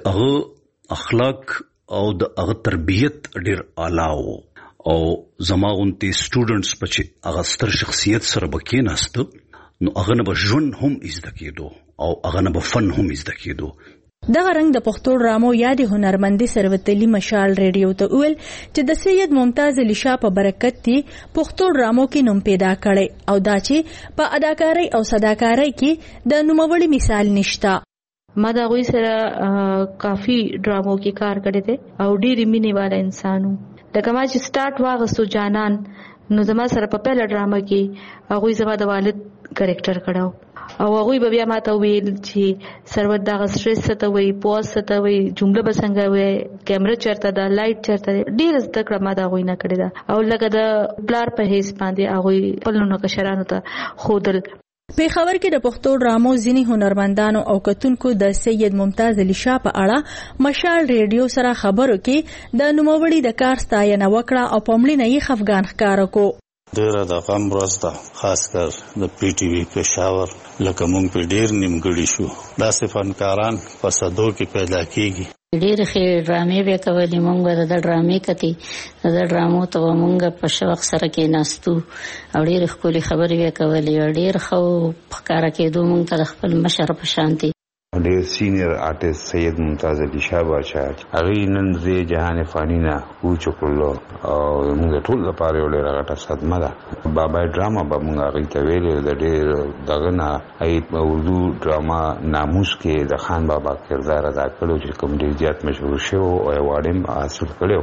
هغه اخلاق او د هغه تربیت ډېر اعلی و او زما غونتي سټوډنټس په چې هغه ستر شخصیت سره بکیناست نو هغه نه به ژوند هم زده کېدو او هغه نه به فن هم زده کېدو. دغه رنګ د پښتو ډرامو یادې هنرمندي سروتلی مشال ریډیو ته ویل چې د سید ممتاز علي شاه په برکت دی پښتو ډرامو کې نوم پیدا کړي او دا چې په اداکارۍ او صداکارۍ کې د نوموړي مثال نشته. ما دا غوي سره کافي ډرامو کې کار کړی دی او ډېر مینه والا انسانو. د کما چې سٹارټ واغستو جانان نو زما سره په پهله ډرامه کې هغه زما د والد کریکټر کړو او هغه به بیا ماته ویل چې سرور دا سټریس ته وي پوز ته وي جمله به څنګه وي کیمرا چرته دا لایټ چرته ډیر زده کړم ما دا غوښنه کړی دا او لکه د پلار په هیڅ باندې هغه پلنو کشرانو ته خودل پیښور کې د پښتو ډرامو ځینی هنرمندانو او کتونکو د سید ممتاز علي شاه په اړه مشال ریډیو سره خبرو کې د نوموړي د کار ستاینه وکړه او پمړینه یې خفګان ښکارا کو ډیره د غم ورځ ده خاص کر د پی ټی وی پېښور لکه مونږ په ډیر نیمګړي شو داسې فنکاران په صدو کې پیدا کیږي ډېر ښه ډرامې به کولې مونږ د ډرامې کتي د ډرامو ته مونږ په شوق سره کې ناستو او ډېر ښکلي خبرې به کولې ډېر خو ښکارا کېدو مونږ ته خپل مشر په شانتي ډېر سینیئر آرټیست سید ممتاز علي شاه بادشاہ هغه نن زه جهان فانی نه او چکلو او موږ ټول لپاره یو ډېر غټه صدمه ده بابا ډراما به موږ هغه ته ویل د ډېر دغه نه ایت اردو ډراما ناموس کې د خان بابا کردار ادا کړو چې کوم ډېر زیات مشهور شو او ایوارډ هم حاصل کړو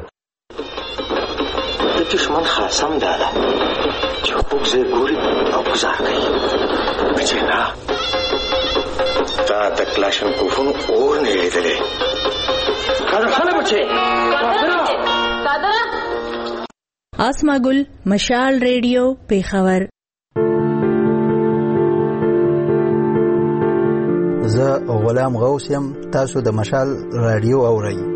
د دشمن خاصم ده چې خوب زه ګوري او گزار کوي بچی نه تا د کلاشن کوفونو اور نه لیدلې کارخانه بچي اسما ګل مشال ریډیو پیښور زه غلام غوث يم تاسو د مشال رادیو اورئ